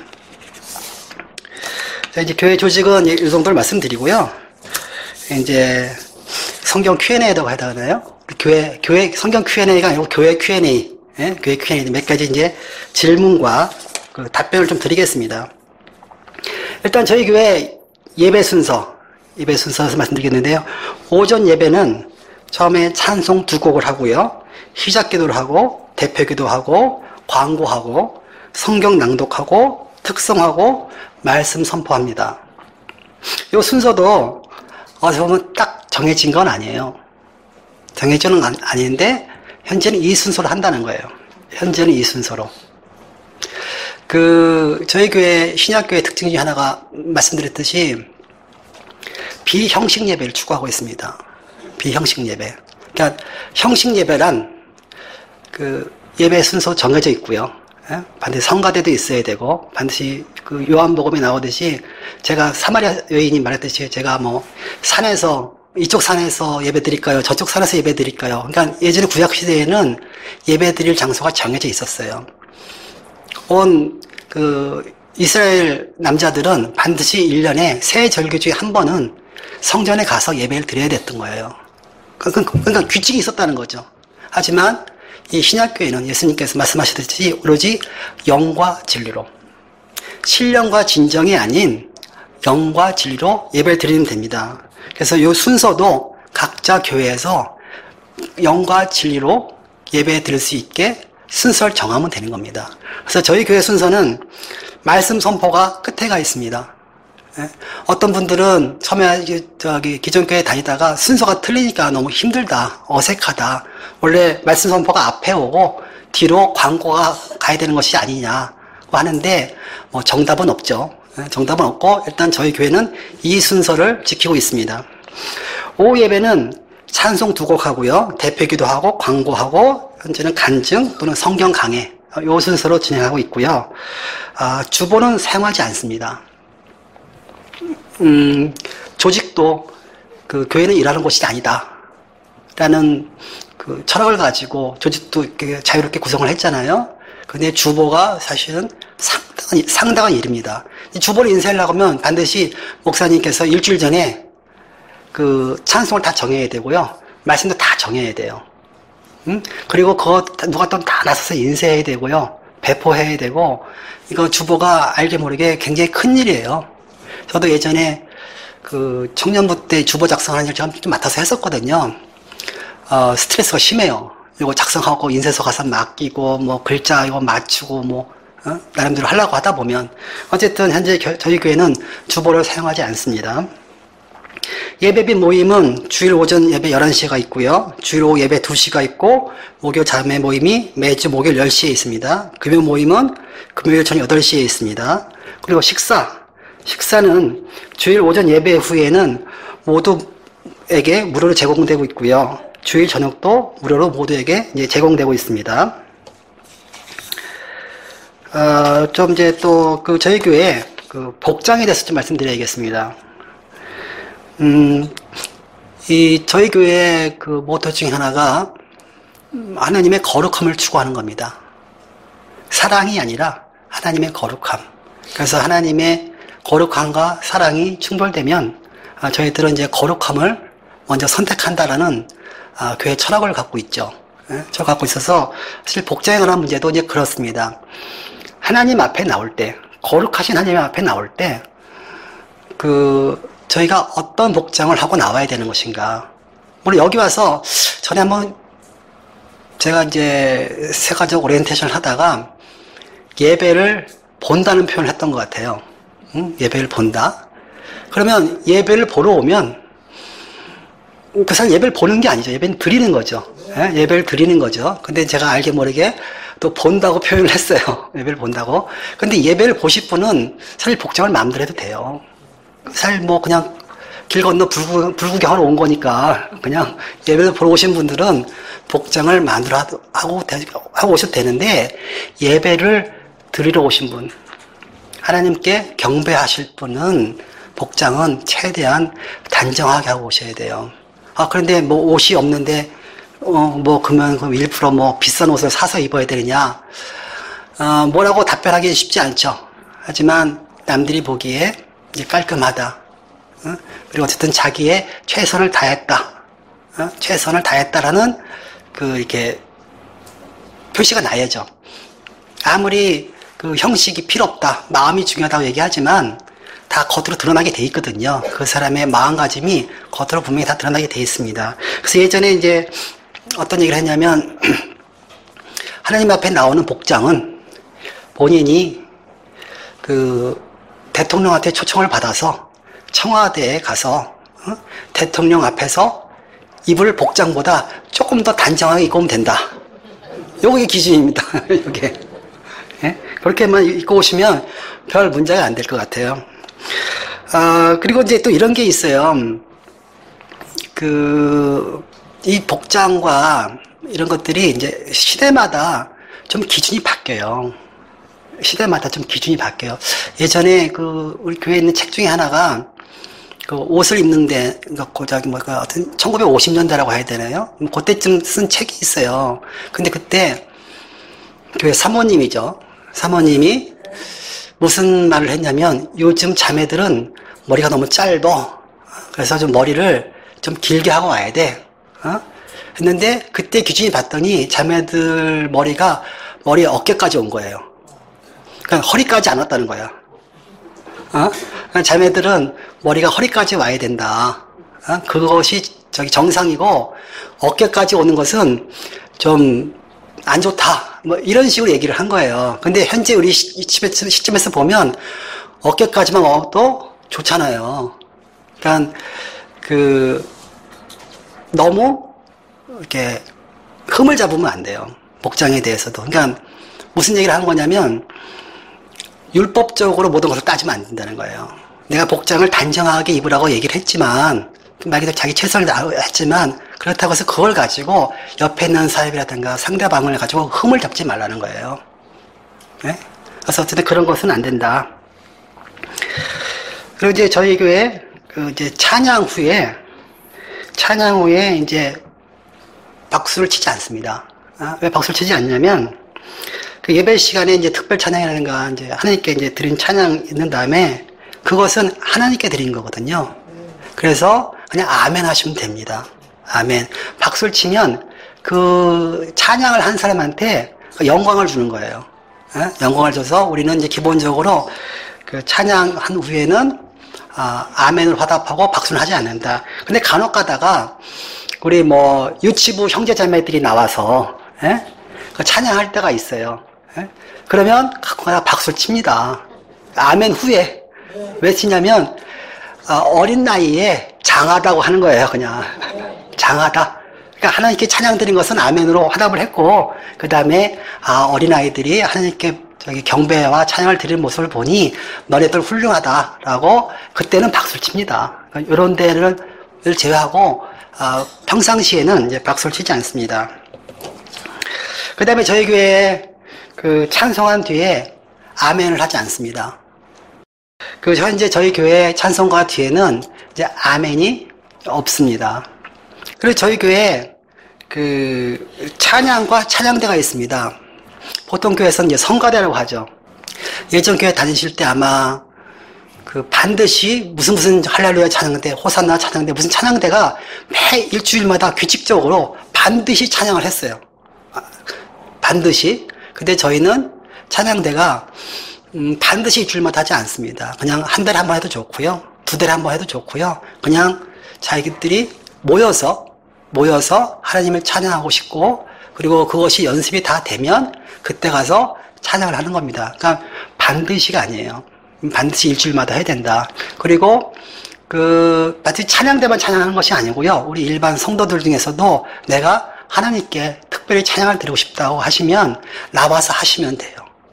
자, 이제 교회 조직은 이 정도를 말씀드리고요. 이제 성경 큐 앤 에이라고 해야 되나요? 교회, 교회, 성경 큐 앤 에이가 아니고 교회 큐 앤 에이. 예? 교회 큐 앤 에이 몇 가지 이제 질문과 그 답변을 좀 드리겠습니다. 일단 저희 교회 예배 순서, 예배 순서에서 말씀드리겠는데요. 오전 예배는 처음에 찬송 두 곡을 하고요. 시작 기도를 하고, 대표 기도하고, 광고하고, 성경 낭독하고, 특성하고, 말씀 선포합니다. 이 순서도 어서 보면 딱 정해진 건 아니에요. 정해진은 아닌데 현재는 이 순서로 한다는 거예요. 현재는 이 순서로. 그 저희 교회 신약교회 특징 중에 하나가 말씀드렸듯이 비형식 예배를 추구하고 있습니다. 비형식 예배. 그러니까 형식 예배란 그 예배 순서 정해져 있고요. 예? 반드시 성가대도 있어야 되고 반드시 그 요한복음에 나오듯이 제가 사마리아 여인이 말했듯이 제가 뭐 산에서 이쪽 산에서 예배 드릴까요? 저쪽 산에서 예배 드릴까요? 그러니까 예전에 구약 시대에는 예배 드릴 장소가 정해져 있었어요. 온 그 이스라엘 남자들은 반드시 일 년에 새 절기 중에 한 번은 성전에 가서 예배를 드려야 됐던 거예요. 그러니까, 그러니까 규칙이 있었다는 거죠. 하지만 이 신약교회는 예수님께서 말씀하셨듯이 오로지 영과 진리로 신령과 진정이 아닌 영과 진리로 예배를 드리면 됩니다. 그래서 이 순서도 각자 교회에서 영과 진리로 예배 드릴 수 있게 순서를 정하면 되는 겁니다. 그래서 저희 교회 순서는 말씀 선포가 끝에 가 있습니다. 어떤 분들은 처음에 저기 기존 교회 다니다가 순서가 틀리니까 너무 힘들다, 어색하다. 원래 말씀 선포가 앞에 오고 뒤로 광고가 가야 되는 것이 아니냐고 하는데 뭐 정답은 없죠. 정답은 없고 일단 저희 교회는 이 순서를 지키고 있습니다. 오후 예배는 찬송 두 곡 하고요. 대표기도 하고 광고하고 현재는 간증 또는 성경 강해 이 순서로 진행하고 있고요. 아, 주보는 사용하지 않습니다. 음, 조직도 그 교회는 일하는 곳이 아니다 라는 그 철학을 가지고 조직도 이렇게 자유롭게 구성을 했잖아요. 근데 주보가 사실은 상당한, 상당한 일입니다. 이 주보를 인쇄하려고 하면 반드시 목사님께서 일주일 전에 그 찬송을 다 정해야 되고요. 말씀도 다 정해야 돼요. 음? 그리고 그거 누가 또 다 나서서 인쇄해야 되고요. 배포해야 되고, 이거 주보가 알게 모르게 굉장히 큰 일이에요. 저도 예전에 그 청년부 때 주보 작성하는 일 좀 맡아서 했었거든요. 어, 스트레스가 심해요. 이거 작성하고 인쇄소 가서 맡기고, 뭐 글자 이거 맞추고, 뭐 어? 나름대로 하려고 하다 보면 어쨌든 현재 겨, 저희 교회는 주보를 사용하지 않습니다. 예배비 모임은 주일 오전 예배 열한 시가 있고요. 주일 오후 예배 두 시가 있고, 목요 자매 모임이 매주 목요일 열 시에 있습니다. 금요 모임은 금요일 저녁 여덟 시에 있습니다. 그리고 식사. 식사는 주일 오전 예배 후에는 모두에게 무료로 제공되고 있고요. 주일 저녁도 무료로 모두에게 이제 제공되고 있습니다. 어, 좀 이제 또 그 저희 교회 그 복장에 대해서 좀 말씀드려야겠습니다. 음, 이 저희 교회 그 모토 중에 하나가 하나님의 거룩함을 추구하는 겁니다. 사랑이 아니라 하나님의 거룩함. 그래서 하나님의 거룩함과 사랑이 충돌되면 아, 저희들은 이제 거룩함을 먼저 선택한다라는 아, 교회 철학을 갖고 있죠. 예? 저 갖고 있어서 사실 복장에 관한 문제도 이제 그렇습니다. 하나님 앞에 나올 때, 거룩하신 하나님 앞에 나올 때, 그 저희가 어떤 복장을 하고 나와야 되는 것인가. 물론 여기 와서 전에 한번 제가 이제 세가족 오리엔테이션을 하다가 예배를 본다는 표현을 했던 것 같아요. 응? 예배를 본다. 그러면 예배를 보러 오면 그 사람 예배를 보는 게 아니죠. 예배는 드리는 거죠. 예? 예배를 드리는 거죠. 근데 제가 알게 모르게 또 본다고 표현을 했어요. 예배를 본다고. 근데 예배를 보실 분은 사실 복장을 마음대로 해도 돼요. 사실 뭐 그냥 길 건너 불구, 불구경하러 온 거니까 그냥 예배를 보러 오신 분들은 복장을 마음대로 하고, 하고 오셔도 되는데, 예배를 드리러 오신 분, 하나님께 경배하실 분은 복장은 최대한 단정하게 하고 오셔야 돼요. 아, 그런데 뭐 옷이 없는데, 어, 뭐, 그러면 일부러 뭐 비싼 옷을 사서 입어야 되느냐. 어, 뭐라고 답변하기 쉽지 않죠. 하지만 남들이 보기에 이제 깔끔하다. 어? 그리고 어쨌든 자기의 최선을 다했다. 어? 최선을 다했다라는 그, 이렇게 표시가 나야죠. 아무리 그 형식이 필요 없다, 마음이 중요하다고 얘기하지만 다 겉으로 드러나게 돼 있거든요. 그 사람의 마음가짐이 겉으로 분명히 다 드러나게 돼 있습니다. 그래서 예전에 이제 어떤 얘기를 했냐면, 하나님 앞에 나오는 복장은 본인이 그 대통령한테 초청을 받아서 청와대에 가서 어? 대통령 앞에서 입을 복장보다 조금 더 단정하게 입고 오면 된다. 요게 기준입니다. 요게. 예? 그렇게만 입고 오시면 별 문제가 안 될 것 같아요. 아, 그리고 이제 또 이런 게 있어요. 그, 이 복장과 이런 것들이 이제 시대마다 좀 기준이 바뀌어요. 시대마다 좀 기준이 바뀌어요. 예전에 그, 우리 교회에 있는 책 중에 하나가 그 옷을 입는데, 그, 저기, 뭐, 그, 하여튼, 천구백오십 년대라고 해야 되나요? 그때쯤 쓴 책이 있어요. 근데 그때, 교회 사모님이죠. 사모님이 무슨 말을 했냐면, 요즘 자매들은 머리가 너무 짧어. 그래서 좀 머리를 좀 길게 하고 와야 돼. 어? 했는데, 그때 기준이 봤더니, 자매들 머리가 머리 어깨까지 온 거예요. 그러니까 허리까지 안 왔다는 거야. 어? 자매들은 머리가 허리까지 와야 된다. 어? 그것이 저기 정상이고, 어깨까지 오는 것은 좀 안 좋다. 뭐 이런 식으로 얘기를 한 거예요. 근데 현재 우리 시점에서, 시점에서 보면 어깨까지만 와도 좋잖아요. 그러니까 그 너무 이렇게 흠을 잡으면 안 돼요. 복장에 대해서도. 그러니까 무슨 얘기를 하는 거냐면, 율법적으로 모든 것을 따지면 안 된다는 거예요. 내가 복장을 단정하게 입으라고 얘기를 했지만, 말 그대로 자기 최선을 다했지만, 그렇다고 해서 그걸 가지고 옆에 있는 사람이라든가 상대방을 가지고 흠을 잡지 말라는 거예요. 네? 그래서 어쨌든 그런 것은 안 된다. 그리고 이제 저희 교회 그 이제 찬양 후에 찬양 후에 이제 박수를 치지 않습니다. 아, 왜 박수를 치지 않냐면, 그 예배 시간에 이제 특별 찬양이라든가, 이제 하나님께 이제 드린 찬양 있는 다음에, 그것은 하나님께 드린 거거든요. 그래서 그냥 아멘 하시면 됩니다. 아멘. 박수를 치면 그 찬양을 한 사람한테 영광을 주는 거예요. 예? 영광을 줘서 우리는 이제 기본적으로 그 찬양한 후에는 아, 아멘을 화답하고 박수는 하지 않는다. 근데 간혹 가다가 우리 뭐 유치부 형제자매들이 나와서 예? 그 찬양할 때가 있어요. 예? 그러면 가끔 가다 박수를 칩니다. 아멘 후에. 왜 치냐면 어, 어린 나이에 장하다고 하는 거예요. 그냥 장하다. 그러니까 하나님께 찬양 드린 것은 아멘으로 화답을 했고, 그 다음에 아, 어린 아이들이 하나님께 저기 경배와 찬양을 드리는 모습을 보니 너네들 훌륭하다라고 그때는 박수를 칩니다. 그러니까 이런 데를 제외하고 어, 평상시에는 이제 박수를 치지 않습니다. 그 다음에 저희 교회에 그 찬송한 뒤에 아멘을 하지 않습니다. 그 현재 저희 교회 찬송가 뒤에는 이제 아멘이 없습니다. 그리고 저희 교회에 그 찬양과 찬양대가 있습니다. 보통 교회에서는 이제 성가대라고 하죠. 예전 교회 다니실 때 아마 그 반드시 무슨 무슨 할렐루야 찬양대, 호산나 찬양대, 무슨 찬양대가 매 일주일마다 규칙적으로 반드시 찬양을 했어요. 반드시. 근데 저희는 찬양대가 음, 반드시 일주일마다 하지 않습니다. 그냥 한 달에 한 번 해도 좋고요. 두 달에 한 번 해도 좋고요. 그냥 자기들이 모여서 모여서 하나님을 찬양하고 싶고, 그리고 그것이 연습이 다 되면 그때 가서 찬양을 하는 겁니다. 그러니까 반드시가 아니에요. 반드시 일주일마다 해야 된다. 그리고 그 반드시 찬양대만 찬양하는 것이 아니고요. 우리 일반 성도들 중에서도 내가 하나님께 특별히 찬양을 드리고 싶다고 하시면 나와서 하시면 돼요.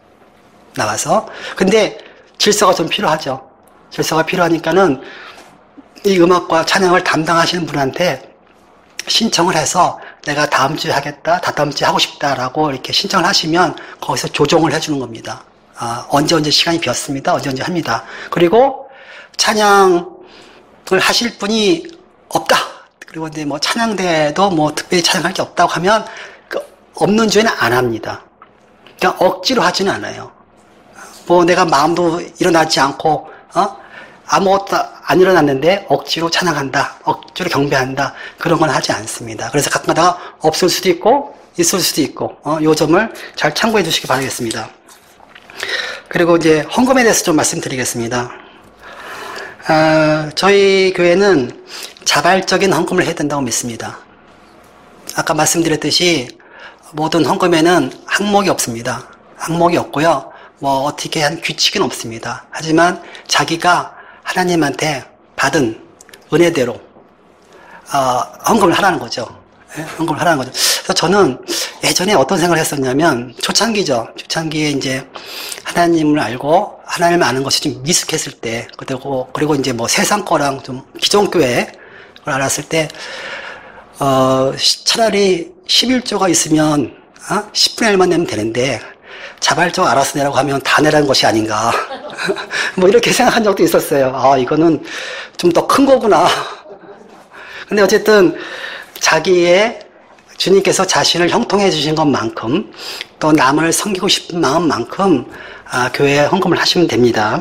나와서. 근데 질서가 좀 필요하죠. 질서가 필요하니까는 이 음악과 찬양을 담당하시는 분한테 신청을 해서 내가 다음 주에 하겠다, 다다음 주에 하고 싶다라고 이렇게 신청을 하시면 거기서 조정을 해주는 겁니다. 아, 언제 언제 시간이 비었습니다. 언제 언제 합니다. 그리고 찬양을 하실 분이 없다. 그리고 이제 뭐 찬양대도 뭐 특별히 찬양할 게 없다고 하면 그 없는 주에는 안 합니다. 그냥 억지로 하지는 않아요. 뭐 내가 마음도 일어나지 않고 어? 아무것도 안 일어났는데 억지로 찬양한다, 억지로 경배한다, 그런 건 하지 않습니다. 그래서 가끔가다가 없을 수도 있고 있을 수도 있고 어, 요 점을 잘 참고해 주시기 바라겠습니다. 그리고 이제 헌금에 대해서 좀 말씀드리겠습니다. 어, 저희 교회는 자발적인 헌금을 해야 된다고 믿습니다. 아까 말씀드렸듯이 모든 헌금에는 항목이 없습니다. 항목이 없고요. 뭐 어떻게 한 규칙은 없습니다. 하지만 자기가 하나님한테 받은 은혜대로 어, 헌금을 하라는 거죠. 예? 헌금을 하라는 거죠. 그래서 저는 예전에 어떤 생각을 했었냐면 초창기죠. 초창기에 이제 하나님을 알고 하나님을 아는 것이 좀 미숙했을 때, 그리고 그리고 이제 뭐 세상 거랑 좀 기존 교회를 알았을 때 어, 차라리 십일조가 있으면 어? 십분의 일만 내면 되는데 자발적으로 알아서 내라고 하면 다 내라는 것이 아닌가. 뭐 이렇게 생각한 적도 있었어요. 아, 이거는 좀 더 큰 거구나. 근데 어쨌든 자기의 주님께서 자신을 형통해 주신 것만큼 또 남을 섬기고 싶은 마음만큼 아, 교회에 헌금을 하시면 됩니다.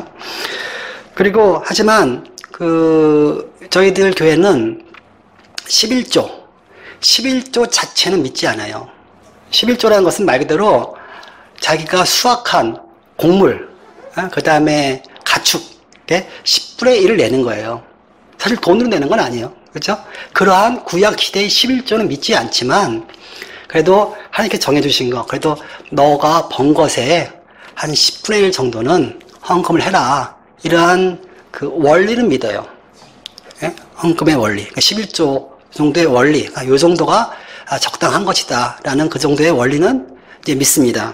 그리고 하지만 그 저희들 교회는 십일조, 십일조 자체는 믿지 않아요. 십일조라는 것은 말 그대로 자기가 수확한 곡물, 그 다음에 가축의 십분의 일을 내는 거예요. 사실 돈으로 내는 건 아니에요. 그렇죠? 그러한 구약 시대의 십일조는 믿지 않지만 그래도 하나님께 정해주신 거, 그래도 너가 번 것에 한 십분의 일 정도는 헌금을 해라. 이러한 그 원리는 믿어요. 예? 헌금의 원리. 그러니까 십일조 정도의 원리. 그러니까 이 정도가 적당한 것이다. 라는 그 정도의 원리는 이제 믿습니다.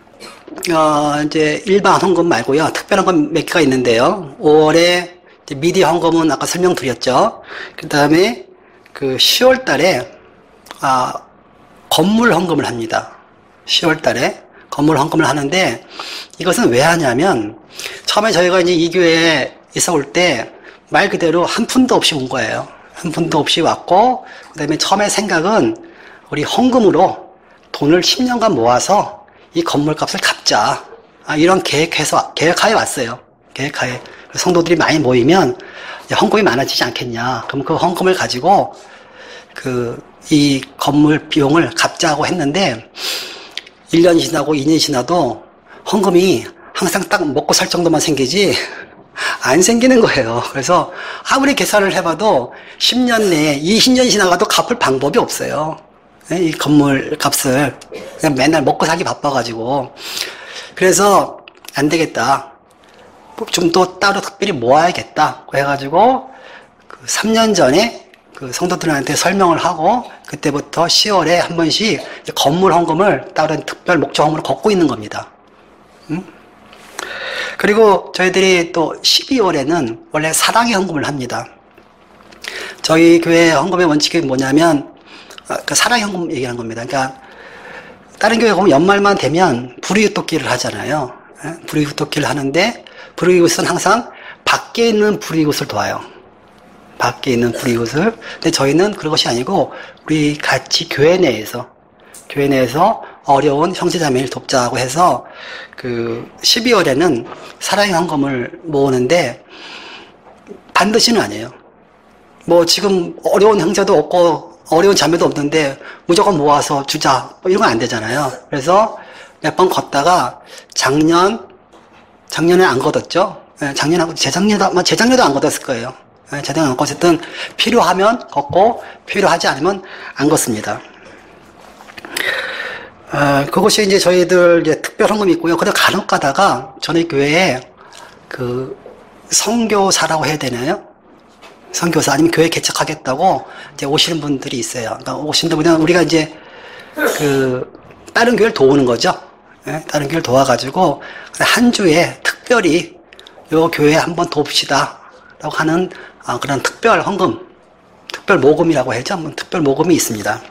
어, 이제 일반 헌금 말고요. 특별한 건 몇 개가 있는데요. 오월에 미디 헌금은 아까 설명드렸죠. 그 다음에 그 시월 달에, 아, 건물 헌금을 합니다. 시월 달에 건물 헌금을 하는데 이것은 왜 하냐면 처음에 저희가 이제 이 교회에 있어 올 때 말 그대로 한 푼도 없이 온 거예요. 한 푼도 없이 왔고, 그 다음에 처음에 생각은 우리 헌금으로 돈을 십 년간 모아서 이 건물 값을 갚자. 아, 이런 계획해서, 계획하에 왔어요. 계획하에. 성도들이 많이 모이면 헌금이 많아지지 않겠냐. 그럼 그 헌금을 가지고 그, 이 건물 비용을 갚자고 했는데, 일 년이 지나고 이 년이 지나도 헌금이 항상 딱 먹고 살 정도만 생기지, 안 생기는 거예요. 그래서 아무리 계산을 해봐도 십 년 내에, 이십 년이 지나가도 갚을 방법이 없어요. 이 건물 값을. 그냥 맨날 먹고 살기 바빠가지고. 그래서 안 되겠다. 좀 또 따로 특별히 모아야겠다. 해가지고 그 삼 년 전에 그 성도들한테 설명을 하고 그때부터 시월에 한 번씩 건물 헌금을 다른 특별 목적 헌금으로 걷고 있는 겁니다. 응? 그리고 저희들이 또 십이월에는 원래 사랑의 헌금을 합니다. 저희 교회 헌금의 원칙이 뭐냐면 그 사랑의 헌금 얘기하는 겁니다. 그러니까 다른 교회 보면 연말만 되면 불이웃돕기를 하잖아요. 불이웃돕기를 하는데 불이웃은 항상 밖에 있는 불이웃을 도와요. 밖에 있는 불이웃을. 근데 저희는 그런 것이 아니고 우리 같이 교회 내에서 교회 내에서 어려운 형제자매를 돕자고 해서 그 십이월에는 사랑의 헌금을 모으는데 반드시는 아니에요. 뭐 지금 어려운 형제도 없고 어려운 자매도 없는데 무조건 모아서 주자 뭐 이런 건 안 되잖아요. 그래서 몇 번 걷다가 작년 작년에 안 걷었죠. 작년하고 재작년도 아마 재작년도 안 걷었을 거예요. 재작년 안 걷었든 필요하면 걷고 필요하지 않으면 안 걷습니다. 어, 그것이 이제 저희들 이제 특별 헌금이 있고요. 그리고 간혹 가다가 저희 교회에 그 선교사라고 해야 되나요? 선교사 아니면 교회 개척하겠다고 이제 오시는 분들이 있어요. 그러니까 오시는 분들은 우리가 이제 그 다른 교회를 도우는 거죠. 예? 다른 교회를 도와가지고 한 주에 특별히 요 교회 한번 돕시다라고 하는 아, 그런 특별 헌금, 특별 모금이라고 해야죠. 한번 특별 모금이 있습니다.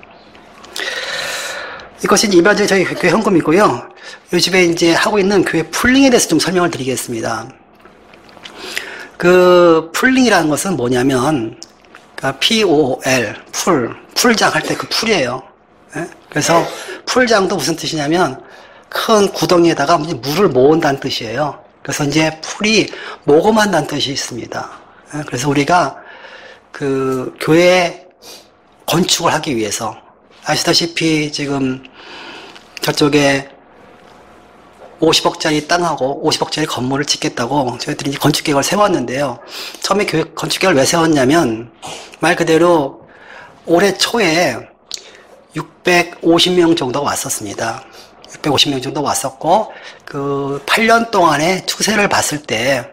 이것이 일반적인 저희 교회 헌금이고요. 요즘에 이제 하고 있는 교회 풀링에 대해서 좀 설명을 드리겠습니다. 그 풀링이라는 것은 뭐냐면 그러니까 피 오 엘 풀 풀장 할 때 그 풀이에요. 예? 그래서 풀장도 무슨 뜻이냐면 큰 구덩이에다가 물을 모은다는 뜻이에요. 그래서 이제 풀이 모금한다는 뜻이 있습니다. 예? 그래서 우리가 그 교회 건축을 하기 위해서 아시다시피 지금 저쪽에 오십억짜리 땅하고 오십억짜리 건물을 짓겠다고 저희들이 이제 건축계획을 세웠는데요. 처음에 교회 건축계획을 왜 세웠냐면 말 그대로 올해 초에 육백오십 명 정도가 왔었습니다. 육백오십 명 정도 왔었고 그 팔 년 동안의 추세를 봤을 때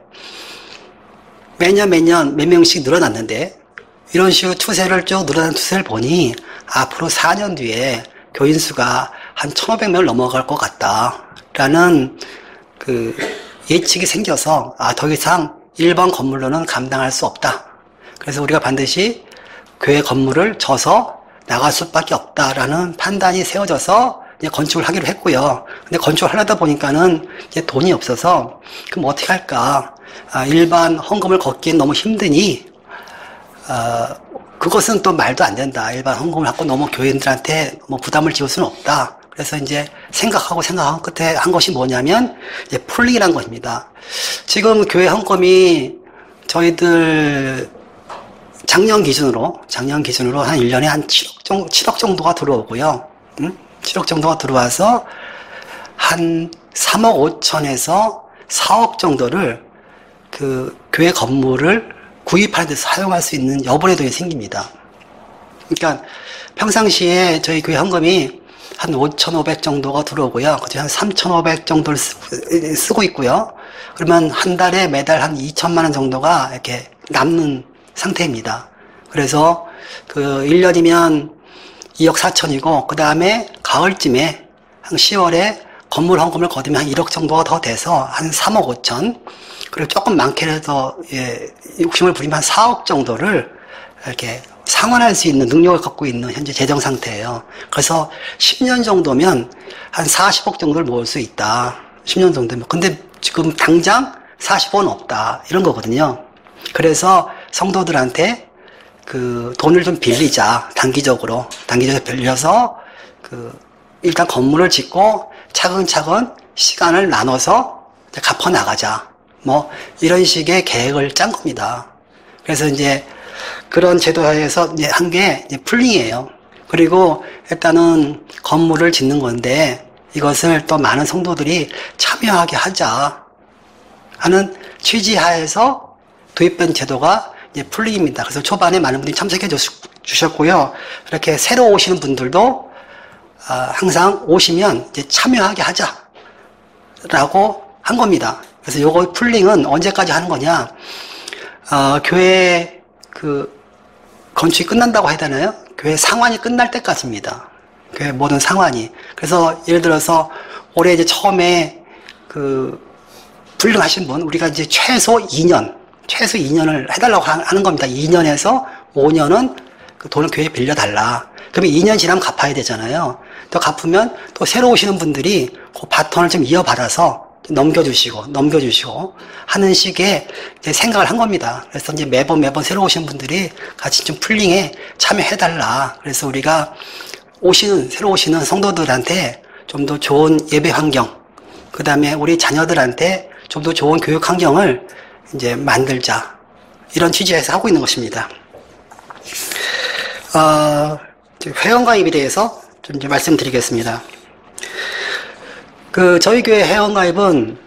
매년 매년 몇 명씩 늘어났는데 이런 식으로 추세를 쭉 늘어난 추세를 보니 앞으로 사 년 뒤에 교인 수가 한 천오백 명을 넘어갈 것 같다라는 그 예측이 생겨서 아, 더 이상 일반 건물로는 감당할 수 없다. 그래서 우리가 반드시 교회 건물을 져서 나갈 수밖에 없다라는 판단이 세워져서 이제 건축을 하기로 했고요. 근데 건축을 하려다 보니까는 이제 돈이 없어서 그럼 어떻게 할까? 아, 일반 헌금을 걷기엔 너무 힘드니 어, 그것은 또 말도 안 된다. 일반 헌금을 하고 너무 교인들한테 뭐 부담을 지울 수는 없다. 그래서 이제 생각하고 생각한 끝에 한 것이 뭐냐면 이제 풀링이라는 것입니다. 지금 교회 헌금이 저희들 작년 기준으로 작년 기준으로 한 일 년에 한 칠억 정도, 칠억 정도가 들어오고요. 응? 칠억 정도가 들어와서 한 삼억 오천에서 사억 정도를 그 교회 건물을 구입하는 데서 사용할 수 있는 여분의 돈이 생깁니다. 그러니까 평상시에 저희 교회 헌금이 한 오천오백 정도가 들어오고요. 그중에 한 삼천오백 정도를 쓰고 있고요. 그러면 한 달에 매달 한 이천만 원 정도가 이렇게 남는 상태입니다. 그래서 그 일 년이면 이억 사천이고 그 다음에 가을쯤에 한 시월에 건물 헌금을 거두면 한 일억 정도가 더 돼서 한 삼억 오천 그리고 조금 많게라도 예, 욕심을 부리면 한 사억 정도를 이렇게 상환할 수 있는 능력을 갖고 있는 현재 재정 상태예요. 그래서 십 년 정도면 한 사십억 정도를 모을 수 있다. 십 년 정도면. 근데 지금 당장 사십억은 없다. 이런 거거든요. 그래서 성도들한테 그 돈을 좀 빌리자. 단기적으로. 단기적으로 빌려서 그 일단 건물을 짓고 차근차근 시간을 나눠서 이제 갚아 나가자. 뭐 이런 식의 계획을 짠 겁니다. 그래서 이제 그런 제도하에서 이제 한 게 이제 풀링이에요. 그리고 일단은 건물을 짓는 건데 이것을 또 많은 성도들이 참여하게 하자 하는 취지하에서 도입된 제도가 이제 풀링입니다. 그래서 초반에 많은 분들이 참석해 주셨고요. 이렇게 새로 오시는 분들도 항상 오시면 이제 참여하게 하자라고 한 겁니다. 그래서 요거 풀링은 언제까지 하는 거냐? 어, 교회 그 건축이 끝난다고 해야 되나요? 교회 상환이 끝날 때까지입니다. 교회 모든 상환이. 그래서 예를 들어서 올해 이제 처음에 그 불능하신 분, 우리가 이제 최소 이 년, 최소 이 년을 해달라고 하는 겁니다. 이 년에서 오 년은 그 돈을 교회에 빌려달라. 그러면 이 년 지나면 갚아야 되잖아요. 또 갚으면 또 새로 오시는 분들이 그 바톤을 좀 이어받아서 넘겨주시고, 넘겨주시고 하는 식의 이제 생각을 한 겁니다. 그래서 이제 매번 매번 새로 오신 분들이 같이 좀 풀링에 참여해달라. 그래서 우리가 오시는, 새로 오시는 성도들한테 좀 더 좋은 예배 환경, 그 다음에 우리 자녀들한테 좀 더 좋은 교육 환경을 이제 만들자. 이런 취지에서 하고 있는 것입니다. 어, 회원가입에 대해서 좀 이제 말씀드리겠습니다. 그, 저희 교회 회원가입은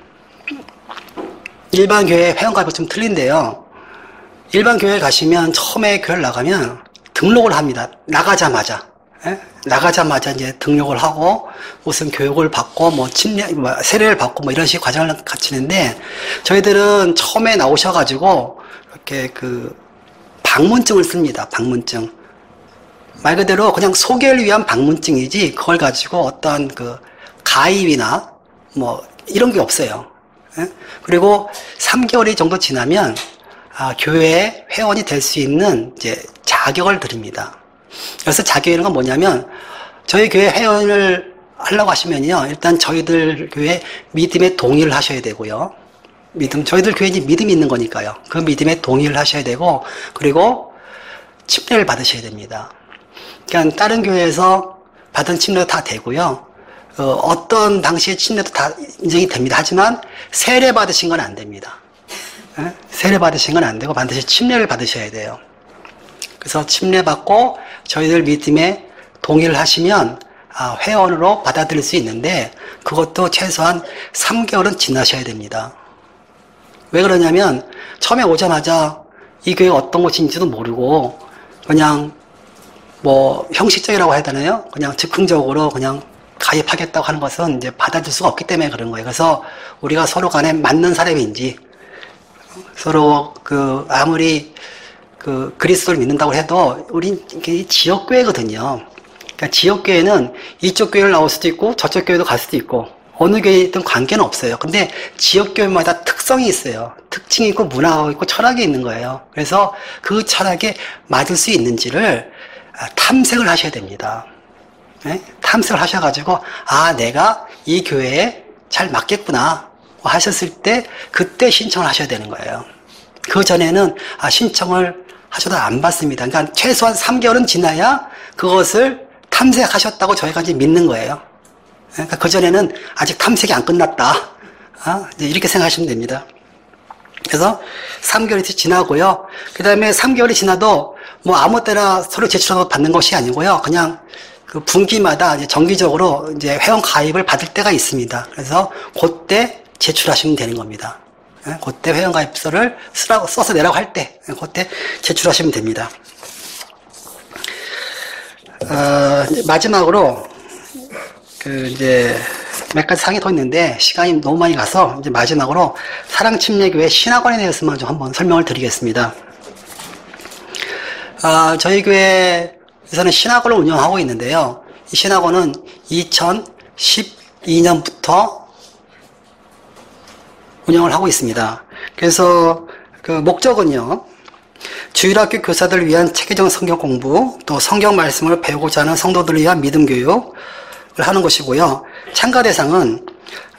일반 교회 회원가입은 좀 틀린데요. 일반 교회 가시면 처음에 교회를 나가면 등록을 합니다. 나가자마자. 예? 나가자마자 이제 등록을 하고 무슨 교육을 받고 뭐 침례, 뭐 세례를 받고 뭐 이런 식의 과정을 거치는데 저희들은 처음에 나오셔가지고 이렇게 그 방문증을 씁니다. 방문증. 말 그대로 그냥 소개를 위한 방문증이지 그걸 가지고 어떤 그 가입이나 뭐 이런 게 없어요. 예? 그리고 삼 개월이 정도 지나면 아, 교회 회원이 될 수 있는 이제 자격을 드립니다. 그래서 자격이라는 건 뭐냐면 저희 교회 회원을 하려고 하시면요. 일단 저희들 교회 믿음에 동의를 하셔야 되고요. 믿음, 저희들 교회는 믿음이 있는 거니까요. 그 믿음에 동의를 하셔야 되고 그리고 침례를 받으셔야 됩니다. 그러니까 다른 교회에서 받은 침례도 다 되고요. 어, 어떤 방식의 침례도 다 인정이 됩니다. 하지만 세례 받으신 건 안 됩니다. 예? 세례 받으신 건 안 되고 반드시 침례를 받으셔야 돼요. 그래서 침례 받고 저희들 믿음에 동의를 하시면 아, 회원으로 받아들일 수 있는데 그것도 최소한 삼 개월은 지나셔야 됩니다. 왜 그러냐면 처음에 오자마자 이 교회가 어떤 곳인지도 모르고 그냥 뭐 형식적이라고 해야 되나요? 그냥 즉흥적으로 그냥 가입하겠다고 하는 것은 이제 받아줄 수가 없기 때문에 그런 거예요. 그래서 우리가 서로 간에 맞는 사람인지 서로 그 아무리 그 그리스도를 믿는다고 해도 우린 지역교회거든요. 그러니까 지역교회는 이쪽 교회를 나올 수도 있고 저쪽 교회도 갈 수도 있고 어느 교회든 관계는 없어요. 근데 지역교회마다 특성이 있어요. 특징이 있고 문화가 있고 철학이 있는 거예요. 그래서 그 철학에 맞을 수 있는지를 탐색을 하셔야 됩니다. 네? 탐색을 하셔가지고 아 내가 이 교회에 잘 맞겠구나 하셨을 때 그때 신청을 하셔야 되는 거예요. 그 전에는 아 신청을 하셔도 안 받습니다. 그러니까 최소한 삼 개월은 지나야 그것을 탐색하셨다고 저희가 이제 믿는 거예요. 그러니까 그 전에는 아직 탐색이 안 끝났다. 아, 이제 이렇게 생각하시면 됩니다. 그래서 삼 개월이 지나고요. 그 다음에 삼 개월이 지나도 뭐 아무 때나 서로 제출하고 받는 것이 아니고요. 그냥 그 분기마다 이제 정기적으로 이제 회원 가입을 받을 때가 있습니다. 그래서 그때 제출하시면 되는 겁니다. 그때 회원가입서를 쓰라고, 써서 내라고 할 때, 그때 제출하시면 됩니다. 어, 이제 마지막으로, 그, 이제, 몇 가지 사항이 더 있는데, 시간이 너무 많이 가서, 이제 마지막으로, 사랑침례교회 신학원에 대해서만 좀 한번 설명을 드리겠습니다. 어, 저희 교회에서는 신학원을 운영하고 있는데요. 이 신학원은 이천십이 년부터 운영을 하고 있습니다. 그래서 그 목적은요. 주일학교 교사들을 위한 체계적 성경 공부, 또 성경 말씀을 배우고자 하는 성도들을 위한 믿음 교육을 하는 것이고요. 참가 대상은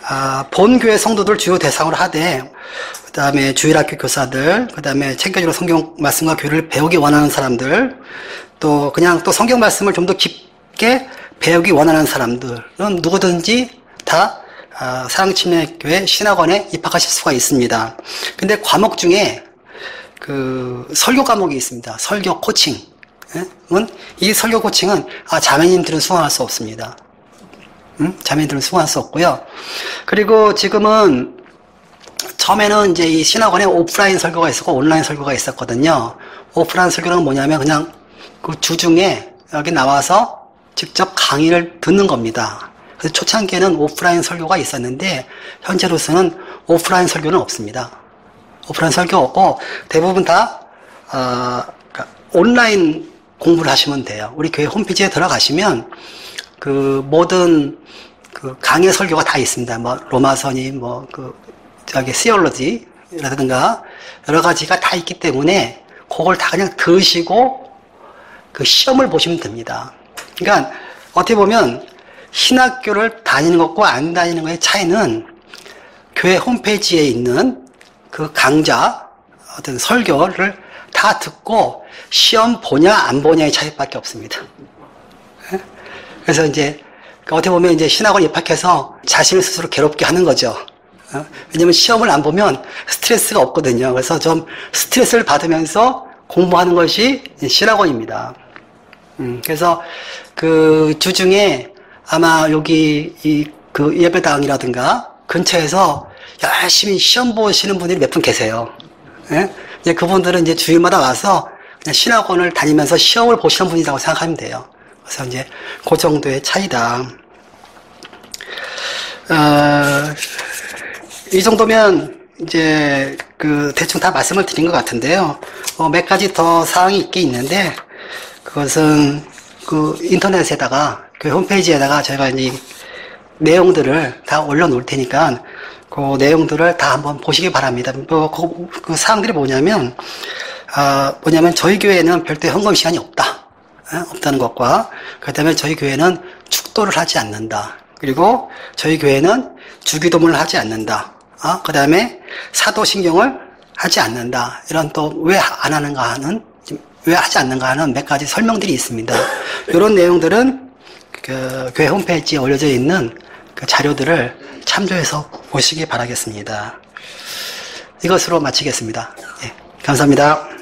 아, 본교회 성도들 주요 대상으로 하되, 그 다음에 주일학교 교사들, 그 다음에 체계적으로 성경 말씀과 교리를 배우기 원하는 사람들, 또 그냥 또 성경 말씀을 좀 더 깊게 배우기 원하는 사람들은 누구든지 다 아, 사랑침례교회 신학원에 입학하실 수가 있습니다. 근데 과목 중에 그 설교 과목이 있습니다. 설교 코칭. 은 이 설교 코칭은 아, 자매님들은 수강할 수 없습니다. 음? 자매님들은 수강할 수 없고요. 그리고 지금은 처음에는 이제 이 신학원에 오프라인 설교가 있었고 온라인 설교가 있었거든요. 오프라인 설교는 뭐냐면 그냥 그 주중에 여기 나와서 직접 강의를 듣는 겁니다. 그래서 초창기에는 오프라인 설교가 있었는데 현재로서는 오프라인 설교는 없습니다. 오프라인 설교 없고 대부분 다 어, 그러니까 온라인 공부를 하시면 돼요. 우리 교회 홈페이지에 들어가시면 그 모든 그 강의 설교가 다 있습니다. 뭐 로마서니 뭐 그 저기 시올로지라든가 여러 가지가 다 있기 때문에 그걸 다 그냥 들으시고 그 시험을 보시면 됩니다. 그러니까 어떻게 보면 신학교를 다니는 것과 안 다니는 것의 차이는 교회 홈페이지에 있는 그 강좌 어떤 설교를 다 듣고 시험 보냐 안 보냐의 차이밖에 없습니다. 그래서 이제 어떻게 보면 이제 신학원 입학해서 자신을 스스로 괴롭게 하는 거죠. 왜냐면 시험을 안 보면 스트레스가 없거든요. 그래서 좀 스트레스를 받으면서 공부하는 것이 신학원입니다. 음, 그래서 그 주중에 아마 여기 이 그 예배당이라든가 근처에서 열심히 시험 보시는 분들이 몇 분 계세요. 예? 이제 그분들은 이제 주일마다 와서 그냥 신학원을 다니면서 시험을 보시는 분이라고 생각하면 돼요. 그래서 이제 그 정도의 차이다. 어, 이 정도면 이제 그 대충 다 말씀을 드린 것 같은데요. 어, 몇 가지 더 사항이 있긴 있는데 그것은 그 인터넷에다가 그 홈페이지에다가 저희가 이제 내용들을 다 올려놓을 테니까 그 내용들을 다 한번 보시기 바랍니다. 뭐 그, 그 사항들이 뭐냐면 아 뭐냐면 저희 교회는 별도의 헌금 시간이 없다. 에? 없다는 것과 그 다음에 저희 교회는 축도를 하지 않는다. 그리고 저희 교회는 주기도문을 하지 않는다. 어? 그 다음에 사도신경을 하지 않는다. 이런 또 왜 안 하는가 하는, 왜 하지 않는가 하는 몇 가지 설명들이 있습니다. 이런 내용들은 그 교회 홈페이지에 올려져 있는 그 자료들을 참조해서 보시기 바라겠습니다. 이것으로 마치겠습니다. 예, 감사합니다.